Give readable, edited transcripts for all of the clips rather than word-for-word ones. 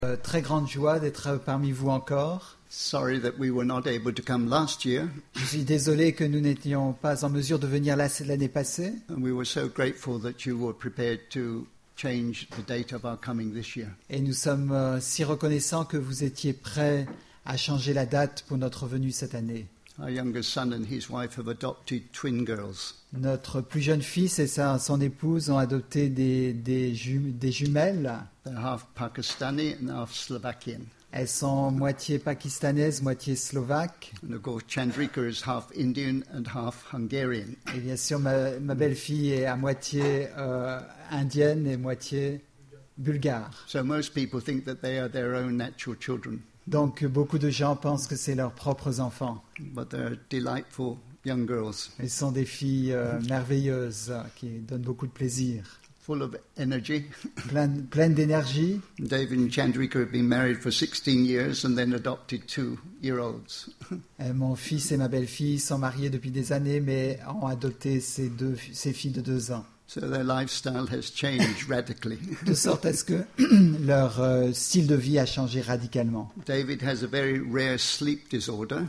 Très grande joie d'être parmi vous encore. Sorry that we were not able to come last year, Je suis désolé que nous n'étions pas en mesure de venir l'année passée. and we were so grateful that you were prepared to change the date of our coming this year. Et nous sommes si reconnaissants que vous étiez prêts à changer la date pour notre venue cette année. Our youngest son and his wife have adopted twin girls. Notre plus jeune fils et son épouse ont adopté des jumelles. They're half Pakistani and half Slovakian. Elles sont moitié pakistanaises, moitié slovaques. And of course, Chandrika is half Indian and half Hungarian. Et bien sûr, ma belle-fille est à moitié indienne et moitié bulgare. So most people think that they are their own natural children, Donc beaucoup de gens pensent que c'est leurs propres enfants. but they're delightful young girls, Elles sont des filles merveilleuses qui donnent beaucoup de plaisir, full of energy. pleines d'énergie. David and Chandrika have been married for 16 years and then adopted 2-year-olds. Mon fils et ma belle-fille sont mariés depuis des années, mais ont adopté ces filles de 2 ans. So their lifestyle has changed radically. De sorte à ce que leur style de vie a changé radicalement. David has a very rare sleep disorder,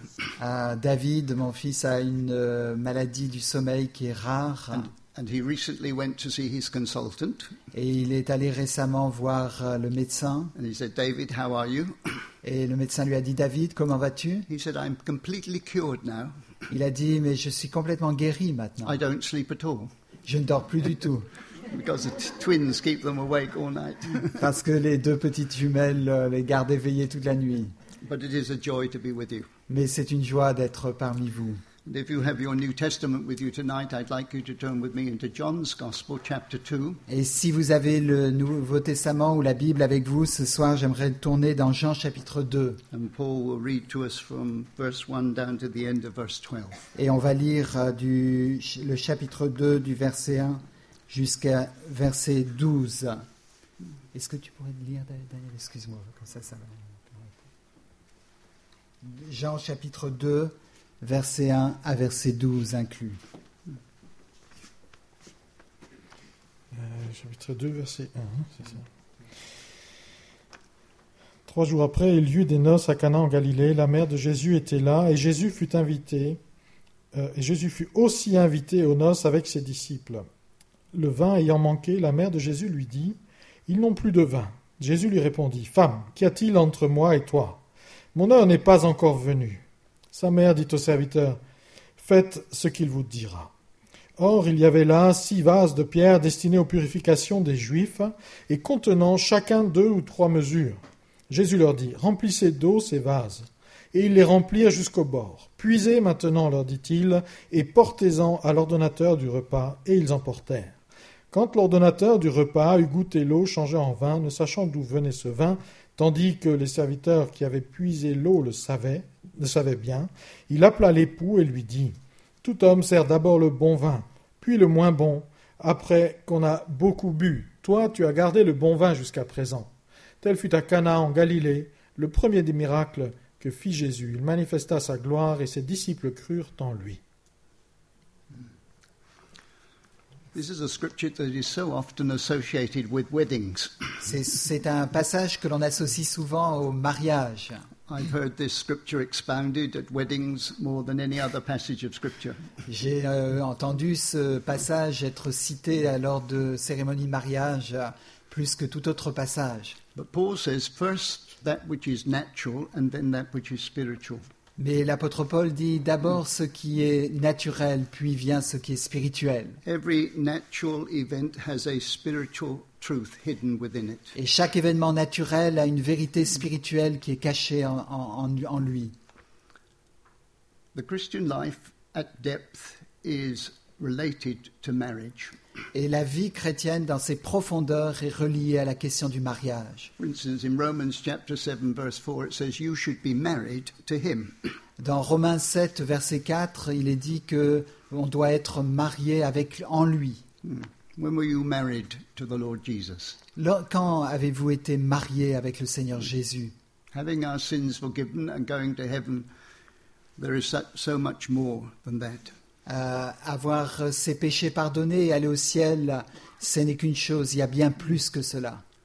David, mon fils, a une maladie du sommeil qui est rare. and he recently went to see his consultant, Et il est allé récemment voir le médecin. and he said, David, how are you? Et le médecin lui a dit, David, comment vas-tu? He said, I'm completely cured now. Il a dit, mais je suis complètement guéri maintenant. I don't sleep at all, Je ne dors plus du tout. because the twins keep them awake all night. Parce que les 2 petites jumelles les gardent éveillées toute la nuit. But it is a joy to be with you. Mais c'est une joie d'être parmi vous. And if you have your New Testament with you tonight, I'd like you to turn with me into John's Gospel, chapter 2. Et si vous avez le Nouveau Testament ou la Bible avec vous, ce soir, j'aimerais tourner dans Jean chapitre 2. And Paul will read to us from verse 1 down to the end of verse 12. Et on va lire le chapitre 2 du verset 1 jusqu'à verset 12. Est-ce que tu pourrais le lire, Daniel? Excuse-moi, comme ça va. Jean chapitre 2, verset 1 à verset 12 inclus. Chapitre 2, verset 1, c'est ça. 3 jours après, il y eut des noces à Cana en Galilée. La mère de Jésus était là, et Jésus fut aussi invité aux noces avec ses disciples. Le vin ayant manqué, la mère de Jésus lui dit, « Ils n'ont plus de vin. » Jésus lui répondit, « Femme, qu'y a-t-il entre moi et toi? Mon heure n'est pas encore venue. » Sa mère dit au serviteur, « Faites ce qu'il vous dira. » Or, il y avait là 6 vases de pierre destinés aux purifications des Juifs et contenant chacun 2 ou 3 mesures. Jésus leur dit, « Remplissez d'eau ces vases. » Et ils les remplirent jusqu'au bord. « Puisez maintenant, leur dit-il, et portez-en à l'ordonnateur du repas. » Et ils en portèrent. Quand l'ordonnateur du repas eut goûté l'eau changée en vin, ne sachant d'où venait ce vin, tandis que les serviteurs qui avaient puisé l'eau le savaient bien, il appela l'époux et lui dit, « Tout homme sert d'abord le bon vin, puis le moins bon, après qu'on a beaucoup bu. Toi, tu as gardé le bon vin jusqu'à présent. » Tel fut à Cana en Galilée le premier des miracles que fit Jésus. Il manifesta sa gloire et ses disciples crurent en lui. This is a scripture that is so often associated with weddings. C'est un passage que l'on associe souvent au mariage. I've heard this scripture expounded at weddings more than any other passage of scripture. J'ai entendu ce passage être cité lors de cérémonies de mariage plus que tout autre passage. But Paul says, first that which is natural and then that which is spiritual. Mais l'apôtre Paul dit d'abord ce qui est naturel, puis vient ce qui est spirituel. Every natural event has a spiritual truth hidden within it. Et chaque événement naturel a une vérité spirituelle qui est cachée en lui. The Christian life at depth is related to marriage. Et la vie chrétienne dans ses profondeurs est reliée à la question du mariage. For instance, in Romans chapter 7 verse 4 it says you should be married to him. Dans Romains 7 verset 4, il est dit que on doit être marié en lui. When were you married to the Lord Jesus? Quand avez-vous été marié avec le Seigneur Jésus? Having our sins forgiven and going to heaven, there is so much more than that. Avoir ses péchés pardonnés et aller au ciel, ce n'est qu'une chose, il y a bien plus que cela.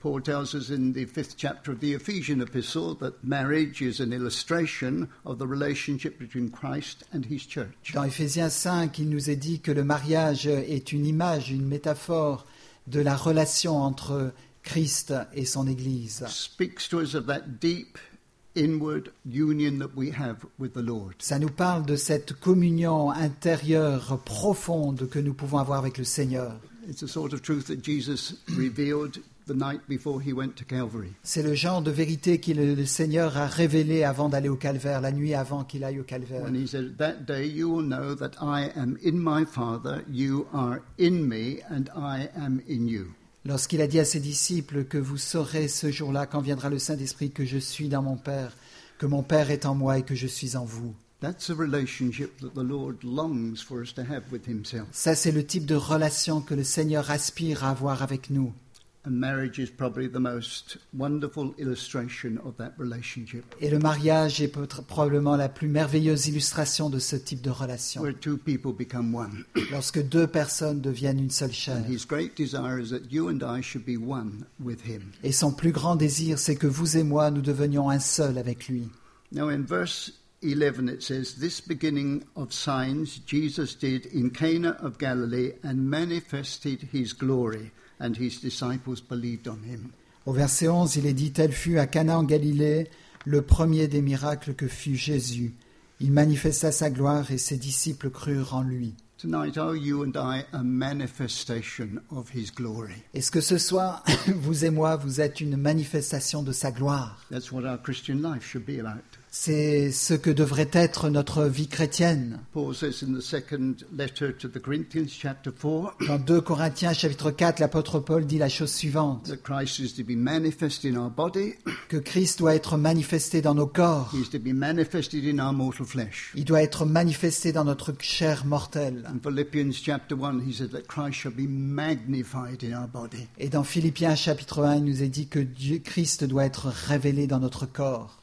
Paul tells us in the 5th chapter of the Ephesian epistle that marriage is an illustration of the relationship between Christ and his church. Dans Éphésiens 5, il nous est dit que le mariage est une image, une métaphore de la relation entre Christ et son Église. It speaks to us of that deep inward union that we have with the Lord. Ça nous parle de cette communion intérieure profonde que nous pouvons avoir avec le Seigneur. It's a sort of truth that Jesus revealed the night before he went to Calvary. C'est le genre de vérité que le Seigneur a révélé avant d'aller au calvaire, la nuit avant qu'il aille au calvaire. When he said, "That day you will know that I am in my Father, you are in me, and I am in you." Lorsqu'il a dit à ses disciples que vous saurez ce jour-là, quand viendra le Saint-Esprit, que je suis dans mon Père, que mon Père est en moi et que je suis en vous. That's a relationship that the Lord longs for us to have with himself. Ça, c'est le type de relation que le Seigneur aspire à avoir avec nous. And marriage is probably the most wonderful illustration of that relationship, Et le mariage est probablement la plus merveilleuse illustration de ce type de relation. where two people become one. Lorsque deux personnes deviennent une seule chair. And his great desire is that you and I should be one with him. Et son plus grand désir, c'est que vous et moi, nous devenions un seul avec lui. Now in verse 11 it says, "This beginning of signs Jesus did in Cana of Galilee and manifested his glory, and his disciples believed on him." Au verset 11, il est dit, tel fut à Cana en Galilée le premier des miracles que fut Jésus. Il manifesta sa gloire et ses disciples crurent en lui. Tonight are you and I a manifestation of his glory? Est-ce que ce soir, vous et moi, vous êtes une manifestation de sa gloire? That's what our Christian life should be about. C'est ce que devrait être notre vie chrétienne. Paul says in the second letter to the Corinthians, chapter 4, Dans 2 Corinthiens chapitre 4, l'apôtre Paul dit la chose suivante, that Christ is to be manifest in our body, que Christ doit être manifesté dans nos corps. he is to be manifested in our mortal flesh. Il doit être manifesté dans notre chair mortelle. In Philippians chapter 1, he said that Christ shall be magnified in our body. Et dans Philippiens chapitre 1, il nous est dit que Christ doit être révélé dans notre corps.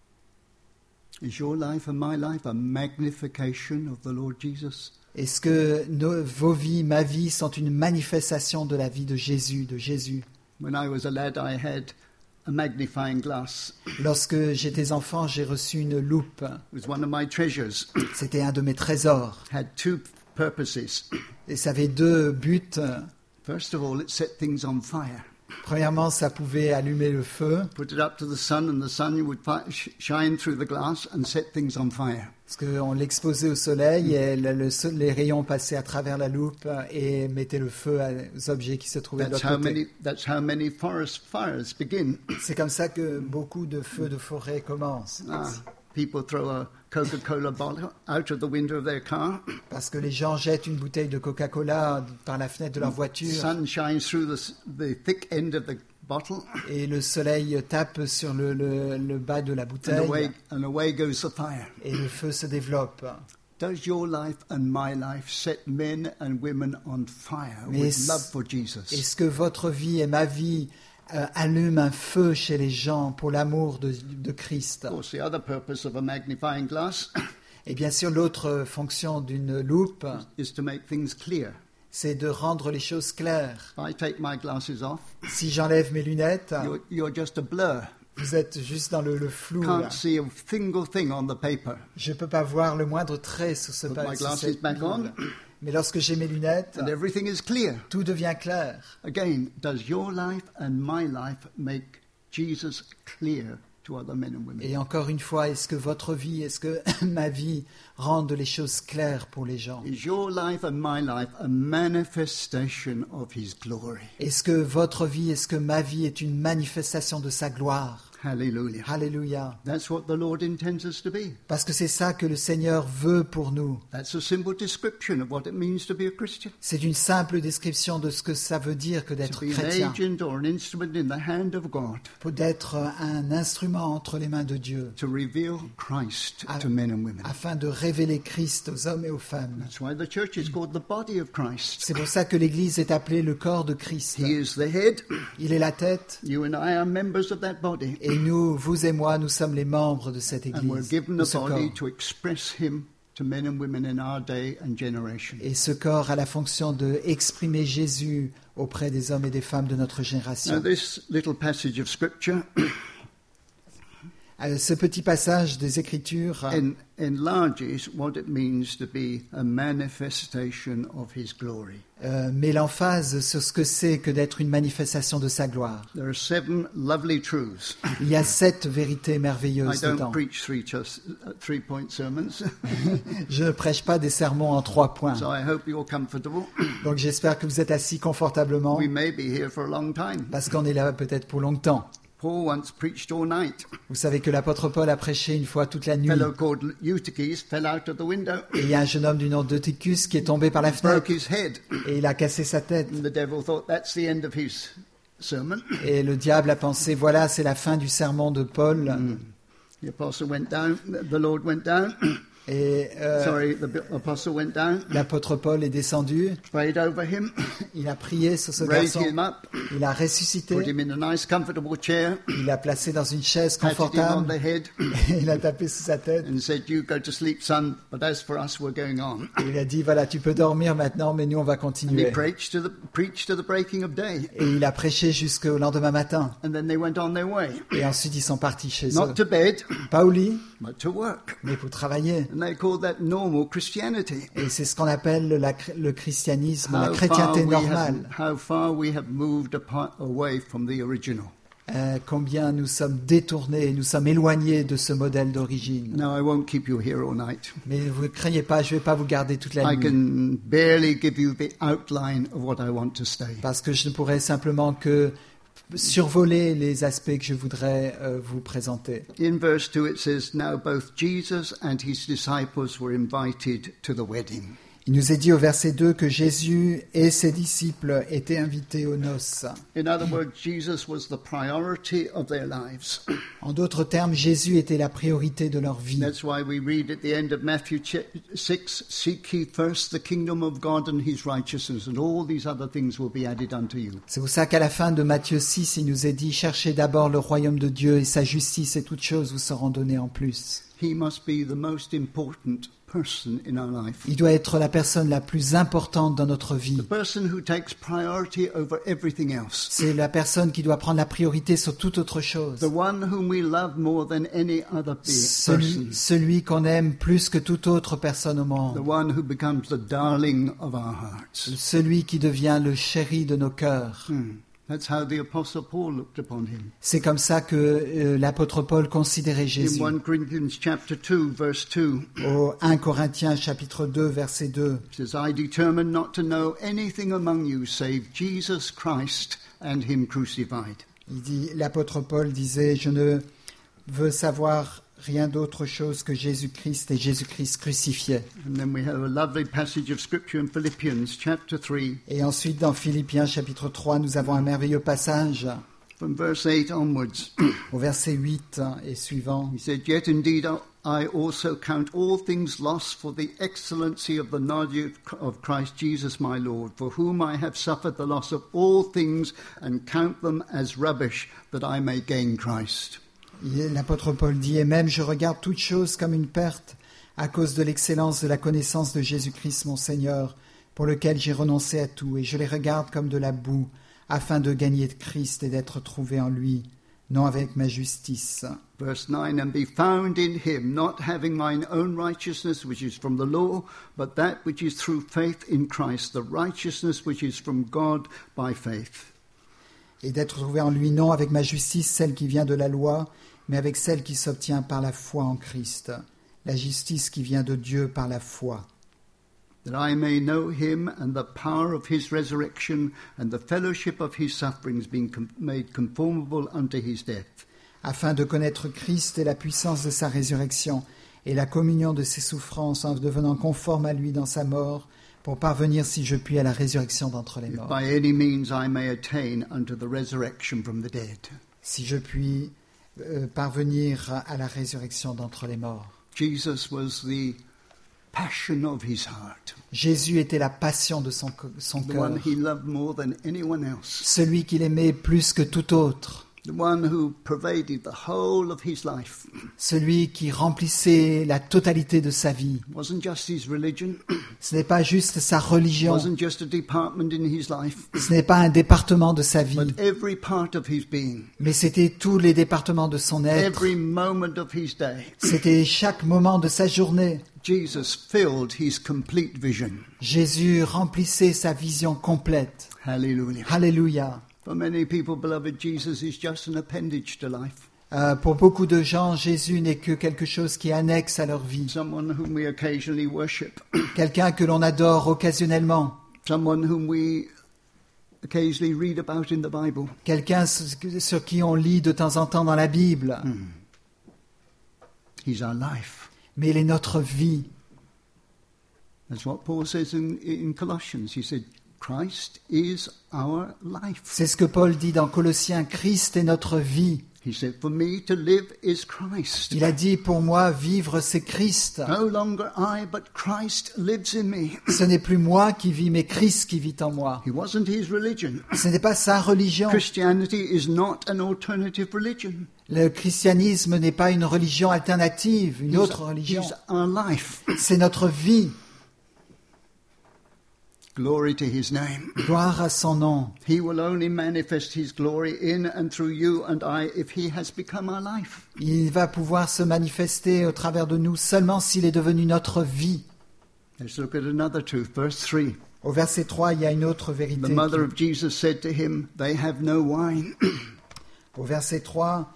Is your life and my life a magnification of the Lord Jesus? Est-ce que vos vies, ma vie, sont une manifestation de la vie de Jésus, When I was a lad, I had a magnifying glass. Lorsque j'étais enfant, j'ai reçu une loupe. It was one of my treasures. C'était un de mes trésors. Had two purposes. Et ça avait deux buts. First of all, it set things on fire. Premièrement, ça pouvait allumer le feu. Put it up to the sun, and the sun would shine through the glass and set things on fire. Parce qu'on l'exposait au soleil et les rayons passaient à travers la loupe et mettaient le feu aux objets qui se trouvaient de l'autre côté. That's how many forest fires begin. C'est comme ça que beaucoup de feux de forêt commencent. People throw a Coca-Cola bottle out of the window of their car. Parce que les gens jettent une bouteille de Coca-Cola par la fenêtre de leur voiture. Sun shines through the thick end of the bottle. Et le soleil tape sur le bas de la bouteille. And away goes the fire. Et le feu se développe. Does your life and my life set men and women on fire with love for Jesus? Est-ce que votre vie et ma vie allume un feu chez les gens pour l'amour de Christ? Of course, the other purpose of a magnifying glass Et bien sûr, l'autre fonction d'une loupe, is to make things clear. c'est de rendre les choses claires. If I take my glasses off, Si j'enlève mes lunettes, you're just a blur. vous êtes juste dans le flou. Can't see a single thing on the paper. Je ne peux pas voir le moindre trait sur ce Put my papier. glasses back on, Mais lorsque j'ai mes lunettes, and everything is clear. tout devient clair. Again, does your life and my life make Jesus clear to other men and women? Et encore une fois, est-ce que votre vie, est-ce que ma vie rendent les choses claires pour les gens? Is your life and my life a manifestation of his glory? Est-ce que votre vie, est-ce que ma vie est une manifestation de sa gloire? Hallelujah. Alléluia. That's what the Lord intends us to be. Parce que c'est ça que le Seigneur veut pour nous. That's a simple description of what it means to be a Christian. C'est une simple description de ce que ça veut dire que To d'être be an chrétien. agent or an instrument in the hand of God Pour d'être un instrument entre les mains de Dieu, to reveal Christ to men and women. afin de révéler Christ aux hommes et aux femmes. That's why the church is called the body of Christ. C'est pour ça que l'Église est appelée le corps de Christ. He is the head. Il est la tête, You and I are members of that body. et nous, vous et moi, nous sommes les membres de cette And we're Église, given de a ce corps. body to express him to men and women in our day and generation. Et ce corps a la fonction de exprimer Jésus auprès des hommes et des femmes de notre Now, génération. this little passage of scripture Ce petit passage des Écritures enlarges what it means to be a manifestation of his glory. met l'emphase sur ce que c'est que d'être une manifestation de sa gloire. There are 7 lovely truths. Il y a 7 vérités I merveilleuses don't dedans. preach three-point sermons, Je ne prêche pas des sermons en 3 points. so I hope you're comfortable. Donc j'espère que vous êtes assis confortablement We may be here for a long time. parce qu'on est là peut-être pour longtemps. Paul once preached all night. Vous savez que l'apôtre Paul a prêché une fois toute la A nuit. fellow called Eutychus fell out of the window, Et il y a un jeune homme du nom d'Eutychus qui est tombé par la broke fenêtre his head, et il a cassé sa tête. and the devil thought that's the end of his sermon. Et le diable a pensé, voilà, c'est la fin du sermon de Paul. The apostle went down, the Lord went down, Et the apostle went down, l'apôtre Paul est descendu, prayed over him, il a prié sur ce raised garçon, him up, il a put ressuscité, him in a nice comfortable chair, il l'a placé dans une chaise patted him on the confortable, head, et il a tapé sous sa tête. and said, "You go to sleep, son, but as for us, we're going on." Et il a dit, voilà, tu peux dormir maintenant, mais nous, on va And he continuer. preached to the breaking of day. Et il a prêché jusqu'au lendemain matin. And then they went on their way. Et ensuite, ils sont partis chez eux. Not to bed, Pas au lit, but to work. mais pour travailler. And they called that normal Christianity. Et c'est ce qu'on appelle le christianisme, la chrétienté normale. How far we have moved away from the original. Combien nous sommes détournés, nous sommes éloignés de ce modèle d'origine. Now, I won't keep you here all night. Mais vous ne craignez pas, je ne vais pas vous garder toute la I nuit. can barely give you the outline of what I want to say. Parce que je ne pourrais simplement que survoler les aspects que je voudrais vous présenter. In verse 2 it says, "Now both Jesus and his disciples were invited to the wedding." Il nous est dit au verset 2 que Jésus et ses disciples étaient invités aux noces. In other words, Jesus was the priority of their lives. En d'autres termes, Jésus était la priorité de leur vie. That's why we read at the end of Matthew 6, "Seek ye first the kingdom of God and his righteousness, and all these other things will be added unto you." C'est pour ça qu'à la fin de Matthieu 6, il nous est dit « Cherchez d'abord le royaume de Dieu et sa justice, et toutes choses vous seront données en plus. He must be the most important person in our life. » Il doit être la personne la plus importante dans notre vie. The person who takes priority over everything else. C'est la personne qui doit prendre la priorité sur toute autre chose. The one whom we love more than any other person. Celui qu'on aime plus que toute autre personne au The monde. one who becomes the darling of our hearts. Celui qui devient le chéri de nos cœurs. That's how the Apostle Paul looked upon him. C'est comme ça que l'apôtre Paul considérait Jésus. In 1 Corinthians chapter 2, verse 2, Au 1 Corinthiens chapitre 2 verset 2. it says, "I determined not to know anything among you save Jesus Christ and him crucified." Il dit, l'apôtre Paul disait, je ne veux savoir rien d'autre chose que Jésus-Christ et Jésus-Christ crucifié. And then we have a lovely passage of scripture in Philippians chapter 3, Et ensuite, dans Philippiens chapitre 3, nous avons un merveilleux passage from verse 8 onwards. au verset 8 et suivant. He said, "Yet indeed I also count all things lost for the excellency of the knowledge of Christ Jesus my Lord, for whom I have suffered the loss of all things, and count them as rubbish, that I may gain Christ." Et l'apôtre Paul dit, et même je regarde toutes choses comme une perte à cause de l'excellence de la connaissance de Jésus-Christ mon Seigneur, pour lequel j'ai renoncé à tout, et je les regarde comme de la boue, afin de gagner de Christ et d'être trouvé en lui, non avec ma justice. Verse 9, "And be found in him, not having mine own righteousness, which is from the law, but that which is through faith in Christ, the righteousness which is from God by faith." Et d'être trouvé en lui, non avec ma justice, celle qui vient de la loi, mais avec celle qui s'obtient par la foi en Christ, la justice qui vient de Dieu par la foi. "That I may know him and the power of his resurrection and the fellowship of his sufferings, being made conformable unto his death." Afin de connaître Christ et la puissance de sa résurrection et la communion de ses souffrances en devenant conforme à lui dans sa mort, pour parvenir, si je puis, à la résurrection d'entre les If morts. by any means I may attain unto the resurrection from the dead. Si je puis parvenir à la résurrection d'entre les morts. Jesus was the passion of his heart, Jésus était la passion de son the cœur, one he loved more than anyone else. celui qu'il aimait plus que tout autre. the one who pervaded the whole of his life. celui qui remplissait la totalité de sa vie. It wasn't just his religion, Ce n'est pas juste sa it religion, wasn't just a department in his life, ce n'est pas un département de sa vie, but every part of his being, mais c'était tous les départements de son être. every moment of his day. C'était chaque moment de sa journée. Jesus filled his complete vision. Jésus remplissait sa vision complète. Hallelujah. Alléluia. For many people, beloved, Jesus is just an appendage to life. Pour beaucoup de gens, Jésus n'est que quelque chose qui est annexe à leur vie. Someone whom we occasionally worship. Quelqu'un que l'on adore occasionnellement. Someone whom we occasionally read about in the Bible. Quelqu'un sur qui on lit de temps en temps dans la Bible. He's our life. Mais il est notre vie. That's what Paul says in Colossians. He said, Christ is our life. C'est ce que Paul dit dans Colossiens, Christ est notre vie. He said, for me to live is Christ. Il a dit, pour moi, vivre c'est Christ. No longer I, but Christ lives in me. Ce n'est plus moi qui vis, mais Christ qui vit en moi. He wasn't his religion. Ce n'est pas sa religion. Christianity is not an alternative religion. Le christianisme n'est pas une religion alternative, une autre religion. He's our life. C'est notre vie. Glory to his name. Gloire à son nom. He will only manifest his glory in and through you and I if he has become our life. Il va pouvoir se manifester au travers de nous seulement s'il est devenu notre vie. Let's look at another truth, verse 3. Au verset 3, il y a une autre The vérité. mother of Jesus said to him, they have no wine. Au verset 3,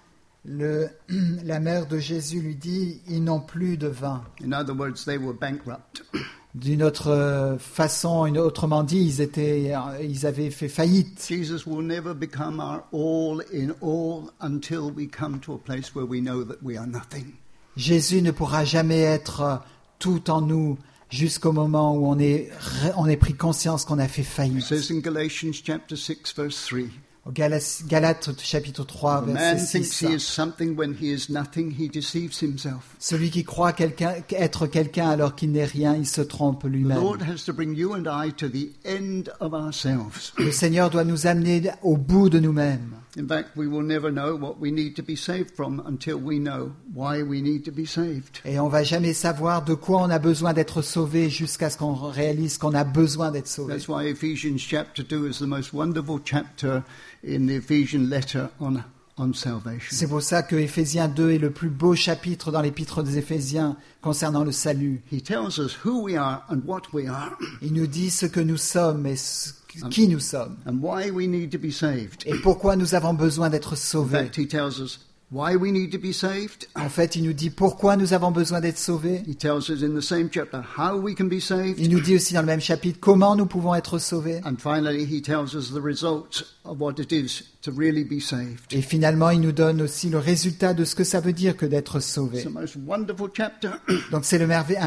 la mère de Jésus lui dit, ils n'ont plus de vin. In other words, they were bankrupt. D'une autre façon, autrement dit, ils avaient fait faillite. Jesus will never become our all in all until we come to a place where we know that we are nothing. Jésus ne pourra jamais être tout en nous jusqu'au moment où on est pris conscience qu'on a fait It faillite. says in Galatians chapter 6 verse 3, Au Galates chapitre 3, "The man verset thinks 6. he is something when he is nothing, he deceives himself." Celui qui croit être quelqu'un alors qu'il n'est rien, il se trompe The lui-même. Lord has to bring you and I to the end of ourselves. Le Seigneur doit nous amener au bout de nous-mêmes. In fact, we will never know what we need to be saved from until we know why we need to be saved. Et on va jamais savoir de quoi on a besoin d'être sauvé jusqu'à ce qu'on réalise qu'on a besoin d'être sauvé. That's why Ephesians chapter 2 is the most wonderful chapter in the Ephesian letter on salvation. C'est pour ça que Éphésiens 2 est le plus beau chapitre dans l'épître des Éphésiens concernant le salut. He tells us who we are and what we are Il nous dit ce que nous sommes et qui nous sommes. and why we need to be saved. Et pourquoi nous avons besoin d'être In sauvés. fact, he tells us why we need to be saved. En fait, il nous dit pourquoi nous avons besoin d'être sauvés. He tells us in the same chapter how we can be saved. Il nous dit aussi dans le même chapitre comment nous pouvons être sauvés. And finally, he tells us the result of what it is to really be saved. Et finalement, il nous donne aussi le résultat de ce que ça veut dire que d'être It's sauvé. the most wonderful chapter. Donc c'est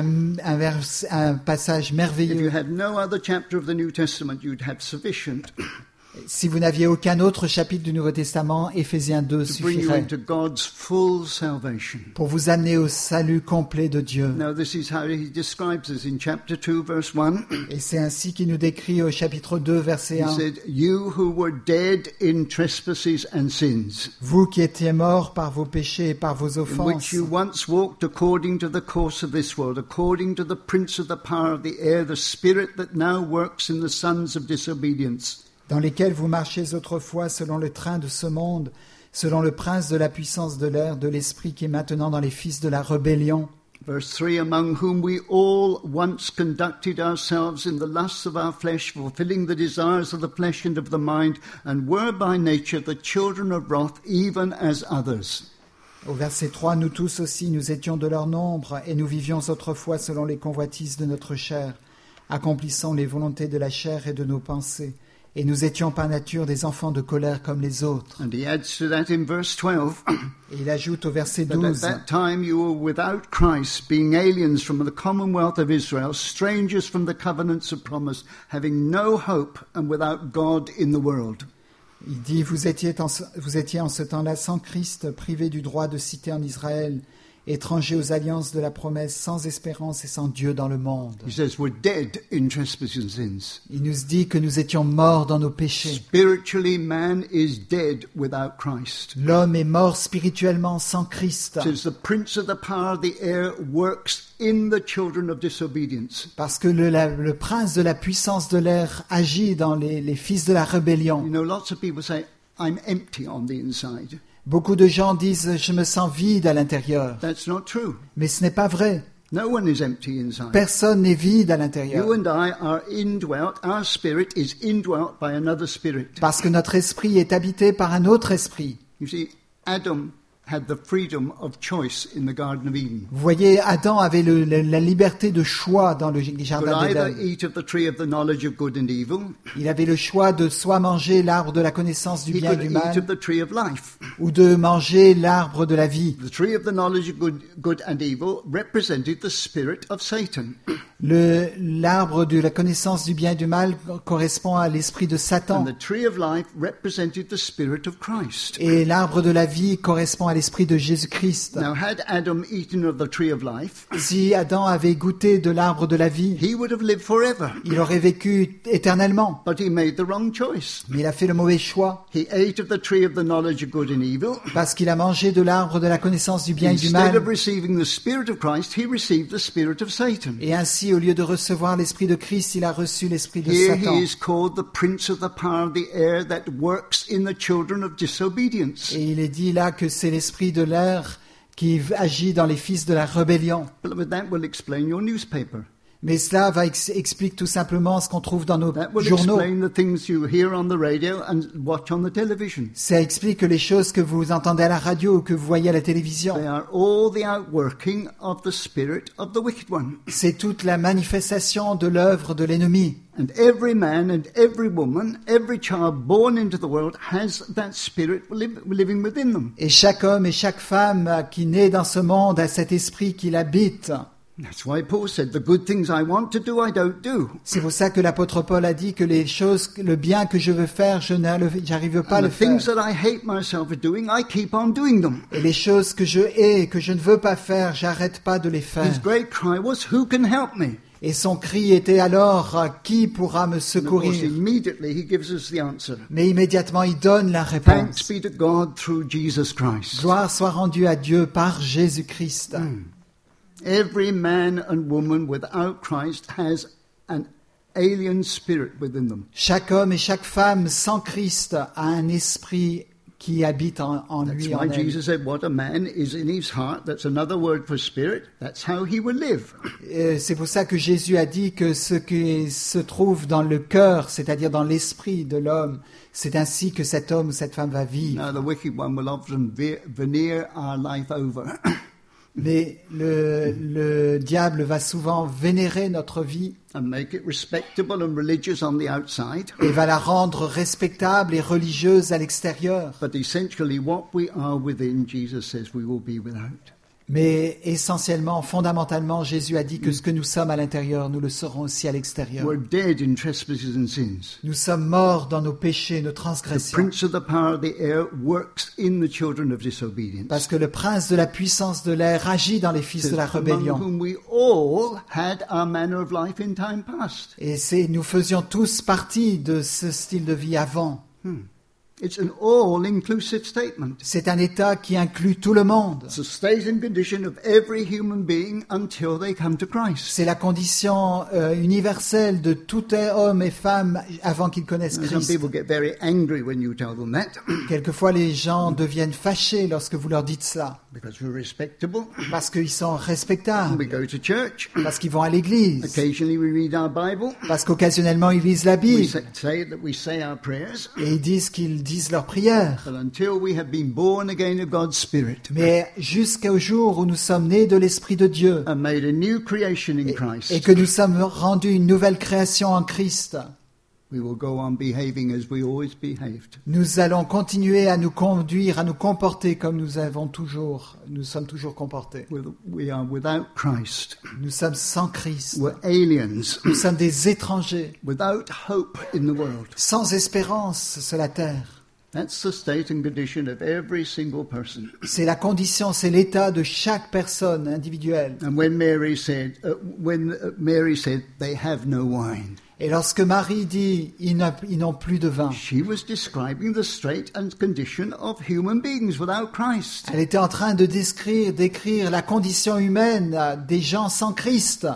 un passage If you merveilleux. had no other chapter of the New Testament, you'd have sufficient Si vous n'aviez aucun autre chapitre du Nouveau Testament, Éphésiens 2 to bring you suffirait into God's full salvation. pour vous amener au salut complet de Dieu. Now, this is how he describes us in chapter 2, verse 1. Et c'est ainsi qu'il nous décrit au chapitre 2, verset He 1. said, "You who were dead in trespasses and sins, Vous qui étiez morts par vos péchés et par vos in offenses, which you once walked according to the course of this world, according to the prince of the power of the air, the spirit that now works in the sons of disobedience." dans lesquels vous marchiez autrefois selon le train de ce monde, selon le prince de la puissance de l'air, de l'esprit qui est maintenant dans les fils de la rébellion, Verse 3, "Among whom we all once conducted ourselves in the lusts of our flesh, fulfilling the desires of the flesh and of the mind, and were by nature the children of wrath, even as others." Au verset 3, nous tous aussi, nous étions de leur nombre, et nous vivions autrefois selon les convoitises de notre chair, accomplissant les volontés de la chair et de nos pensées. Et nous étions par nature des enfants de colère comme les autres. And he adds to that in verse 12, Et il ajoute au verset "But at 12, that time you were without Christ, being aliens from the commonwealth of Israel, strangers from the covenants of promise, having no hope and without God in the world." il dit, vous étiez en ce temps-là sans Christ, privés du droit de cité en Israël, étrangers aux alliances de la promesse, sans espérance et sans Dieu dans le monde. He says we're dead in trespasses and sins. Il nous dit que nous étions morts dans nos péchés. Spiritually, man is dead without Christ. L'homme est mort spirituellement sans Christ. It says the prince of the power of the air works in the children of disobedience. Parce que le prince de la puissance de l'air agit dans les fils de la rébellion. You know, lots of people say, I'm empty on the inside. Beaucoup de gens disent « je me sens vide à l'intérieur That's not true. ». Mais ce n'est pas vrai. No one is empty inside. Personne n'est vide à l'intérieur. You and I are indwelt, our spirit is indwelt by another spirit. Parce que notre esprit est habité par un autre esprit. You see, Adam had the freedom of choice in the Garden of Eden. Vous voyez, Adam avait la liberté de choix dans le Could jardin either d'Éden. eat of the tree of the knowledge of good and evil, Il avait le choix de soit manger l'arbre de la connaissance du he bien et could du eat mal, of the tree of life. ou de manger l'arbre de la vie. The tree of the knowledge of good and evil represented the spirit of Satan. L'arbre de la connaissance du bien et du mal correspond à l'esprit de Satan. And the tree of life represented the spirit of Christ. Et l'arbre de la vie correspond à l'esprit de Jésus-Christ. Now, had Adam eaten of the tree of life, Si Adam avait goûté de l'arbre de la vie, he would have lived forever. il aurait vécu éternellement. But he made the wrong choice. Mais il a fait le mauvais choix He ate of the tree of the knowledge of good and evil. parce qu'il a mangé de l'arbre de la connaissance du bien et du Instead mal. of receiving the spirit of Christ, he received the spirit of Satan. Et ainsi, au lieu de recevoir l'esprit de Christ, il a reçu l'esprit de Here Satan. he is called the prince of the power of the air that works in the children of disobedience. Et il est dit là que c'est l'esprit de l'air qui agit dans les fils de la rébellion. But that will explain your newspaper. Mais cela explique tout simplement ce qu'on trouve dans nos That will journaux. explain the things you hear on the radio and watch on the television. Ça explique les choses que vous entendez à la radio ou que vous voyez à la télévision. They are all the outworking of the spirit of the wicked one. C'est toute la manifestation de l'œuvre de l'ennemi. And every man and every woman, every child born into the world has that spirit living within them. Et chaque homme et chaque femme qui naît dans ce monde a cet esprit qui l'habite. That's why Paul said, the good things I want to do, I don't do. C'est pour ça que l'apôtre Paul a dit que les choses, le bien que je veux faire, j'arrive pas à And le the things faire. that I hate myself for doing, I keep on doing them. Et les choses que je hais et que je ne veux pas faire, j'arrête pas de les His faire. great cry was, who can help me? Et son cri était alors, qui pourra me And of course, secourir? immediately he gives us the answer. Mais immédiatement, il donne la Thanks réponse. be to God through Jesus Christ. Gloire soit rendue à Dieu par Jésus-Christ. Every man and woman without Christ has an alien spirit within them. Chaque homme et chaque femme sans Christ a un esprit qui habite en That's lui, en why elle. Jesus said, what a man is in his heart, that's another word for spirit, that's how he will live. C'est pour ça que Jésus a dit que ce qui se trouve dans le cœur, c'est-à-dire dans l'esprit de l'homme, c'est ainsi que cet homme ou cette femme va vivre. Now, the wicked one will often veneer our life over. Mais le diable va souvent vénérer notre vie And make it respectable and religious on the outside. et va la rendre respectable et religieuse à l'extérieur. But essentially, what we are within, Jesus says we will be without. Mais essentiellement, fondamentalement, Jésus a dit que ce que nous sommes à l'intérieur, nous le serons aussi à l'extérieur. We're dead in trespasses and sins. Nous sommes morts dans nos péchés, nos The transgressions. prince of the power of the air works in the children of disobedience. Parce que le prince de la puissance de l'air agit dans les fils de la Among rébellion. whom we all had our manner of life in time past. Et nous faisions tous partie de ce style de vie avant. It's an all-inclusive statement. C'est un état qui inclut tout le monde. It's the state and condition of every human being until they come to Christ. C'est la condition universelle de tout homme et femme avant qu'ils connaissent Some Christ. people get very angry when you tell them that Quelquefois, les gens deviennent fâchés lorsque vous leur dites cela, because we're respectable. parce qu'ils sont We respectables, go to church. parce qu'ils vont à l'église, Occasionally we read our Bible. parce qu'occasionnellement ils lisent la We Bible say that we say our prayers. et ils disent qu'ils disent leurs prières. But until we have been born again of God's Spirit Mais jusqu'au jour où nous sommes nés de l'Esprit de Dieu and made a new creation in et Christ, que nous sommes rendus une nouvelle création en Christ, we will go on behaving as we always behaved. nous allons continuer à nous conduire, à nous comporter comme nous sommes toujours comportés. We are without Christ. Nous sommes sans Christ. We're aliens, Nous sommes des étrangers, without hope in the world. sans espérance sur la terre. That's the state and condition of every single person. C'est la condition, c'est l'état de chaque personne individuelle. And when Mary said, they have no wine, Et lorsque Marie dit ils n'ont plus de vin, she was describing the state and condition of human beings without Christ. elle était en train de décrire la condition humaine des gens sans Christ.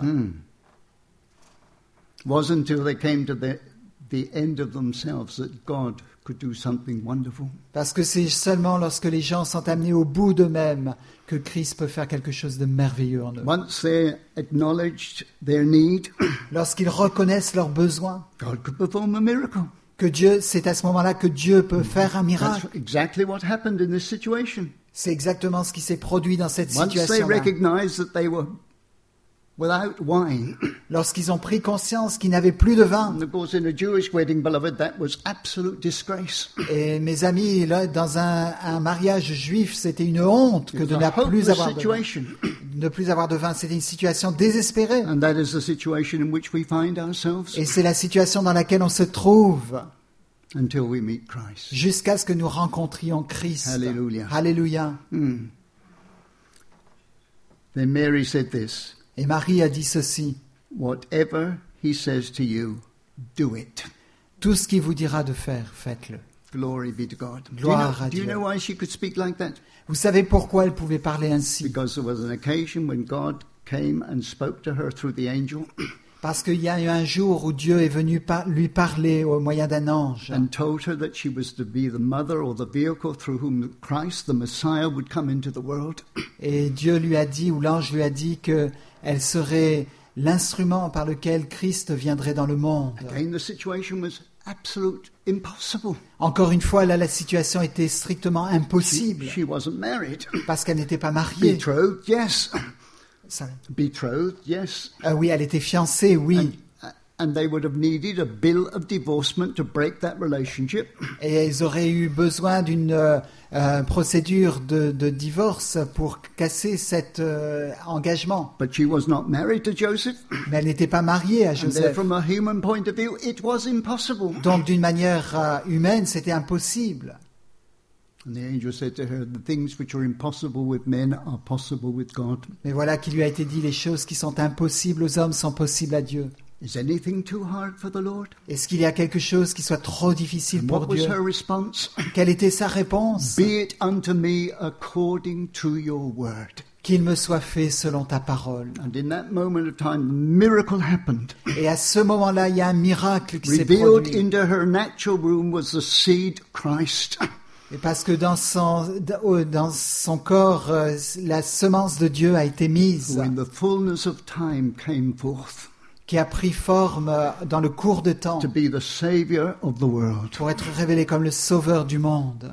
It wasn't until they came to the end of themselves that God could do something wonderful. Parce que c'est seulement lorsque les gens sont amenés au bout d'eux-mêmes que Christ peut faire quelque chose de merveilleux en eux. Once they acknowledged their need, Lorsqu'ils reconnaissent leurs besoins, God could perform a miracle. c'est à ce moment-là que Dieu peut faire un That's miracle. exactly what happened in this situation. C'est exactement ce qui s'est produit dans cette Once they situation-là. recognized that they were without wine, Lorsqu'ils ont pris conscience qu'ils n'avaient plus de vin. and of course in a Jewish wedding, beloved, that was absolute disgrace. Et mes amis, là, dans un mariage juif, c'était une honte que It de was a ne plus hopeless avoir de vin. situation. Ne plus avoir de vin, c'était une situation désespérée. And that is the situation in which we find ourselves Et c'est la situation dans laquelle on se trouve until we meet Christ. jusqu'à ce que nous rencontrions Christ. Hallelujah. Alléluia. Then Mary said this, Et Marie a dit ceci: whatever he says to you, do it. tout ce qu'il vous dira de faire, faites-le. Glory be to God. Gloire à Do you Dieu. know why she could speak like that? Vous savez pourquoi elle pouvait parler ainsi? Because there was an occasion when God came and spoke to her through the angel Parce qu'il y a eu un jour où Dieu est venu lui parler au moyen d'un ange and told her that she was to be the mother or the vehicle through whom Christ, the Messiah, would come into the world. et Dieu lui a dit, ou l'ange lui a dit que elle serait l'instrument par lequel Christ viendrait dans le monde. Again, the situation was absolute impossible. Encore une fois, là, la situation était strictement impossible She wasn't married. parce qu'elle n'était pas mariée. Betrothed, yes. Sorry. Betrothed, yes. Oui, elle était fiancée, oui. And they would have needed a bill of divorcement to break that relationship. Et ils auraient eu besoin d'une procédure de divorce pour casser cet engagement. But she was not married to Joseph. Mais elle n'était pas mariée à And there, Joseph. from a human point of view, it was impossible. Donc d'une manière humaine, c'était impossible. And the angel said to her, the things which are impossible with men are possible with God. Mais voilà qu'il lui a été dit, les choses qui sont impossibles aux hommes sont possibles à Dieu. Is anything too hard for the Lord? Est-ce qu'il y a quelque chose qui soit trop difficile And pour what was Dieu? her response? Quelle était sa réponse? Be it unto me according to your word. Qu'il me soit fait selon ta parole. And in that moment of time, the miracle happened. Et à ce moment-là, il y a un miracle qui s'est Revealed produit. into her natural womb was the seed Christ. Et parce que dans son corps, la semence de Dieu a été mise, Who in the fullness of time came forth qui a pris forme dans le cours de temps to be the Savior of the world. pour être révélé comme le sauveur du monde.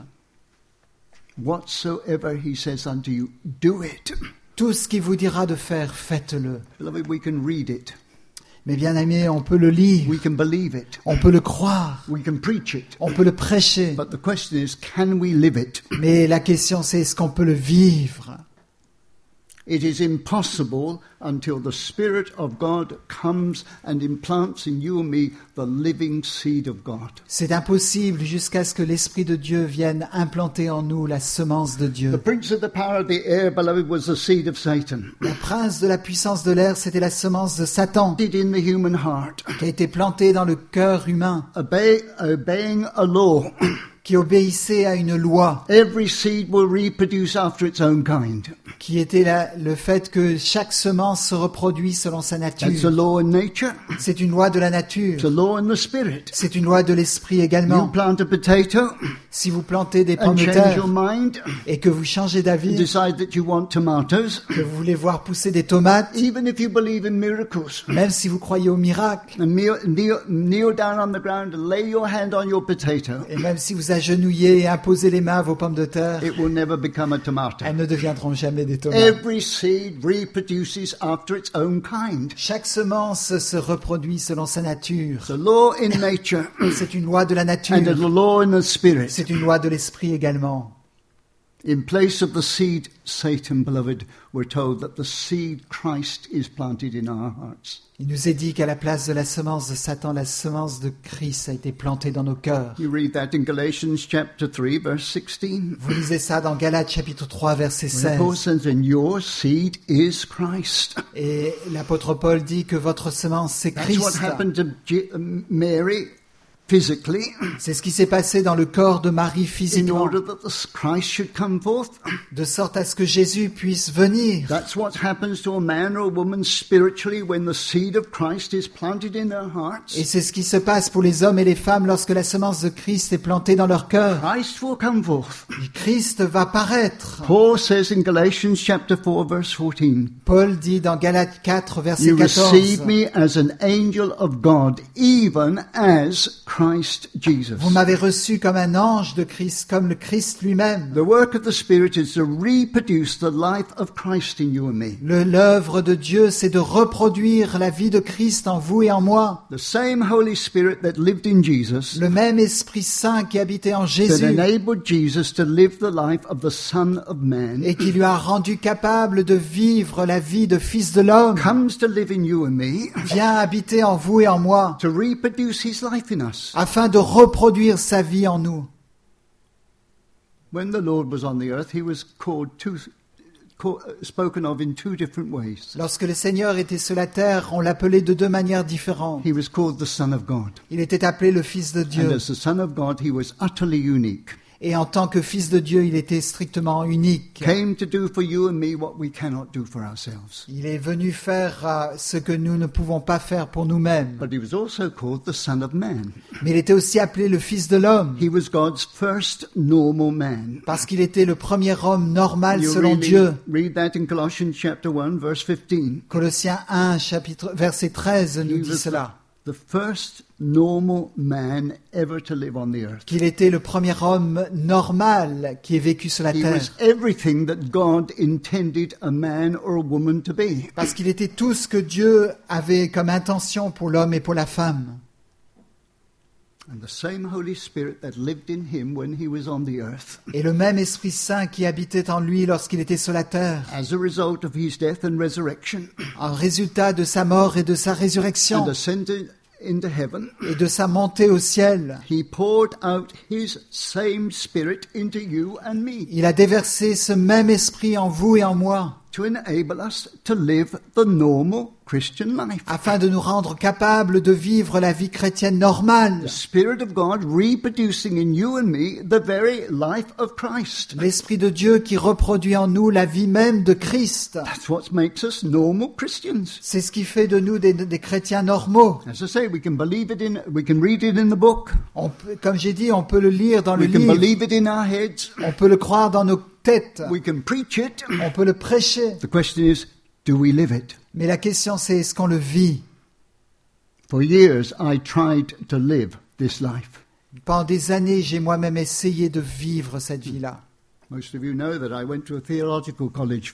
Whatsoever he says unto you, do it. Tout ce qu'il vous dira de faire, faites-le. Beloved, we can read it. Mais bien aimé, on peut le lire, We can believe it. on peut le croire, We can preach it. on peut le prêcher. But the question is, can we live it? Mais la question c'est, est-ce qu'on peut le vivre? It is impossible until the Spirit of God comes and implants in you and me the living seed of God. C'est impossible jusqu'à ce que l'Esprit de Dieu vienne implanter en nous la semence de The Dieu. prince of the power of the air, beloved, was the seed of Satan. Le prince de la puissance de l'air, c'était la semence de Satan It in the human heart, qui a été plantée dans le cœur humain, obeying a law. qui obéissait à une loi, Every seed will reproduce after its own kind. qui était le fait que chaque semence se reproduit selon sa That's a nature. law in nature. C'est une loi de la It's a nature. law in the spirit. C'est une loi de l'esprit You également. plant a potato Si vous plantez des pommes and de change terre your mind, et que vous changez d'avis, decide that you want tomatoes, que vous voulez voir pousser des tomates, even if you believe in miracles, même si vous croyez au miracle, and kneel down on the ground and lay your hand on your potato, et même si vous agenouillez et imposez les mains à vos pommes de terre, it will never become a tomato. elles ne deviendront jamais des tomates. Every seed reproduces after its own kind. Chaque semence se reproduit selon sa nature. It's a law in nature C'est une loi de la and a nature. law in the spirit. C'est une loi de l'esprit également. In place of the seed Satan, beloved, we're told that the seed Christ is planted in our hearts. Il nous est dit qu'à la place de la semence de Satan, la semence de Christ a été plantée dans nos cœurs. You read that in Galatians chapter 3, verse 16. Vous lisez ça dans Galates chapitre 3, verset When Paul 16. says, and your seed is Christ. Et l'apôtre Paul dit que votre semence, c'est That's what Christ. happened to Mary physically, C'est ce qui s'est passé dans le corps de Marie in physiquement, order that the Christ should come forth. de sorte à ce que Jésus puisse venir. That's what happens to a man or a woman spiritually when the seed of Christ is planted in their hearts. Et c'est ce qui se passe pour les hommes et les femmes lorsque la semence de Christ est plantée dans leur cœur. Christ will come forth. Et Christ va paraître. Paul says in Galatians chapter 4, verse 14, Paul dit dans Galates 4, verset you 14, receive me as an angel of God, even as Christ Jesus. vous m'avez reçu comme un ange de Christ, comme le Christ lui-même. The work of the Spirit is to reproduce the life of Christ in you and me. L'œuvre de Dieu, c'est de reproduire la vie de Christ en vous et en moi. The same Holy Spirit that lived in Jesus, Le même Esprit Saint qui habitait en that Jésus enabled Jesus to live the life of the Son of Man, et qui lui a rendu capable de vivre la vie de Fils de l'homme, comes to live in you and me, vient habiter en vous et en moi, to reproduce his life in us. afin de reproduire sa vie en nous. When the Lord was on the earth, he was spoken of in two different ways. Lorsque le Seigneur était sur la terre, on l'appelait de deux manières différentes. He was called the Son of God. Il était appelé le Fils de And Dieu. as the Son of God, he was utterly unique. Et en tant que Fils de Dieu, il était strictement unique. Came to do for you and me what we cannot do for ourselves. Il est venu faire ce que nous ne pouvons pas faire pour nous-mêmes. But he was also called the Son of Man. Mais il était aussi appelé le Fils de l'homme, He was God's first normal man. parce qu'il était le premier homme normal You selon Dieu. read that in Colossians chapter 1, verse 15. Colossiens 1, verset 13 nous He dit was cela. the first normal man ever to live on the earth. Qu'il était le premier homme normal qui ait vécu sur la He terre. was everything that God intended a man or a woman to be. Parce qu'il était tout ce que Dieu avait comme intention pour l'homme et pour la femme. And the same Holy Spirit that lived in him when he was on the earth, Et le même Esprit Saint qui habitait en lui lorsqu'il était sur la terre, as a result of his death and resurrection, en résultat de sa mort et de sa résurrection and ascended into heaven, et de sa montée au ciel, he poured out his same Spirit into you and me il a déversé ce même esprit en vous et en moi, to enable us to live the normal Christian life. afin de nous rendre capables de vivre la vie chrétienne normale. The Spirit of God reproducing in you and me the very life of Christ. L'Esprit de Dieu qui reproduit en nous la vie même de Christ. That's what makes us normal Christians. C'est ce qui fait de nous des chrétiens normaux. As I say, we can read it in the book. Comme j'ai dit, on peut le lire dans le We can livre, believe it in our heads. on peut le croire dans nos têtes, We can preach it. on peut le prêcher. The question is, do we live it? Mais la question c'est, est-ce qu'on le vit? For years, I tried to live this life. Pendant des années, j'ai moi-même essayé de vivre cette vie-là. Most of you know that I went to a theological college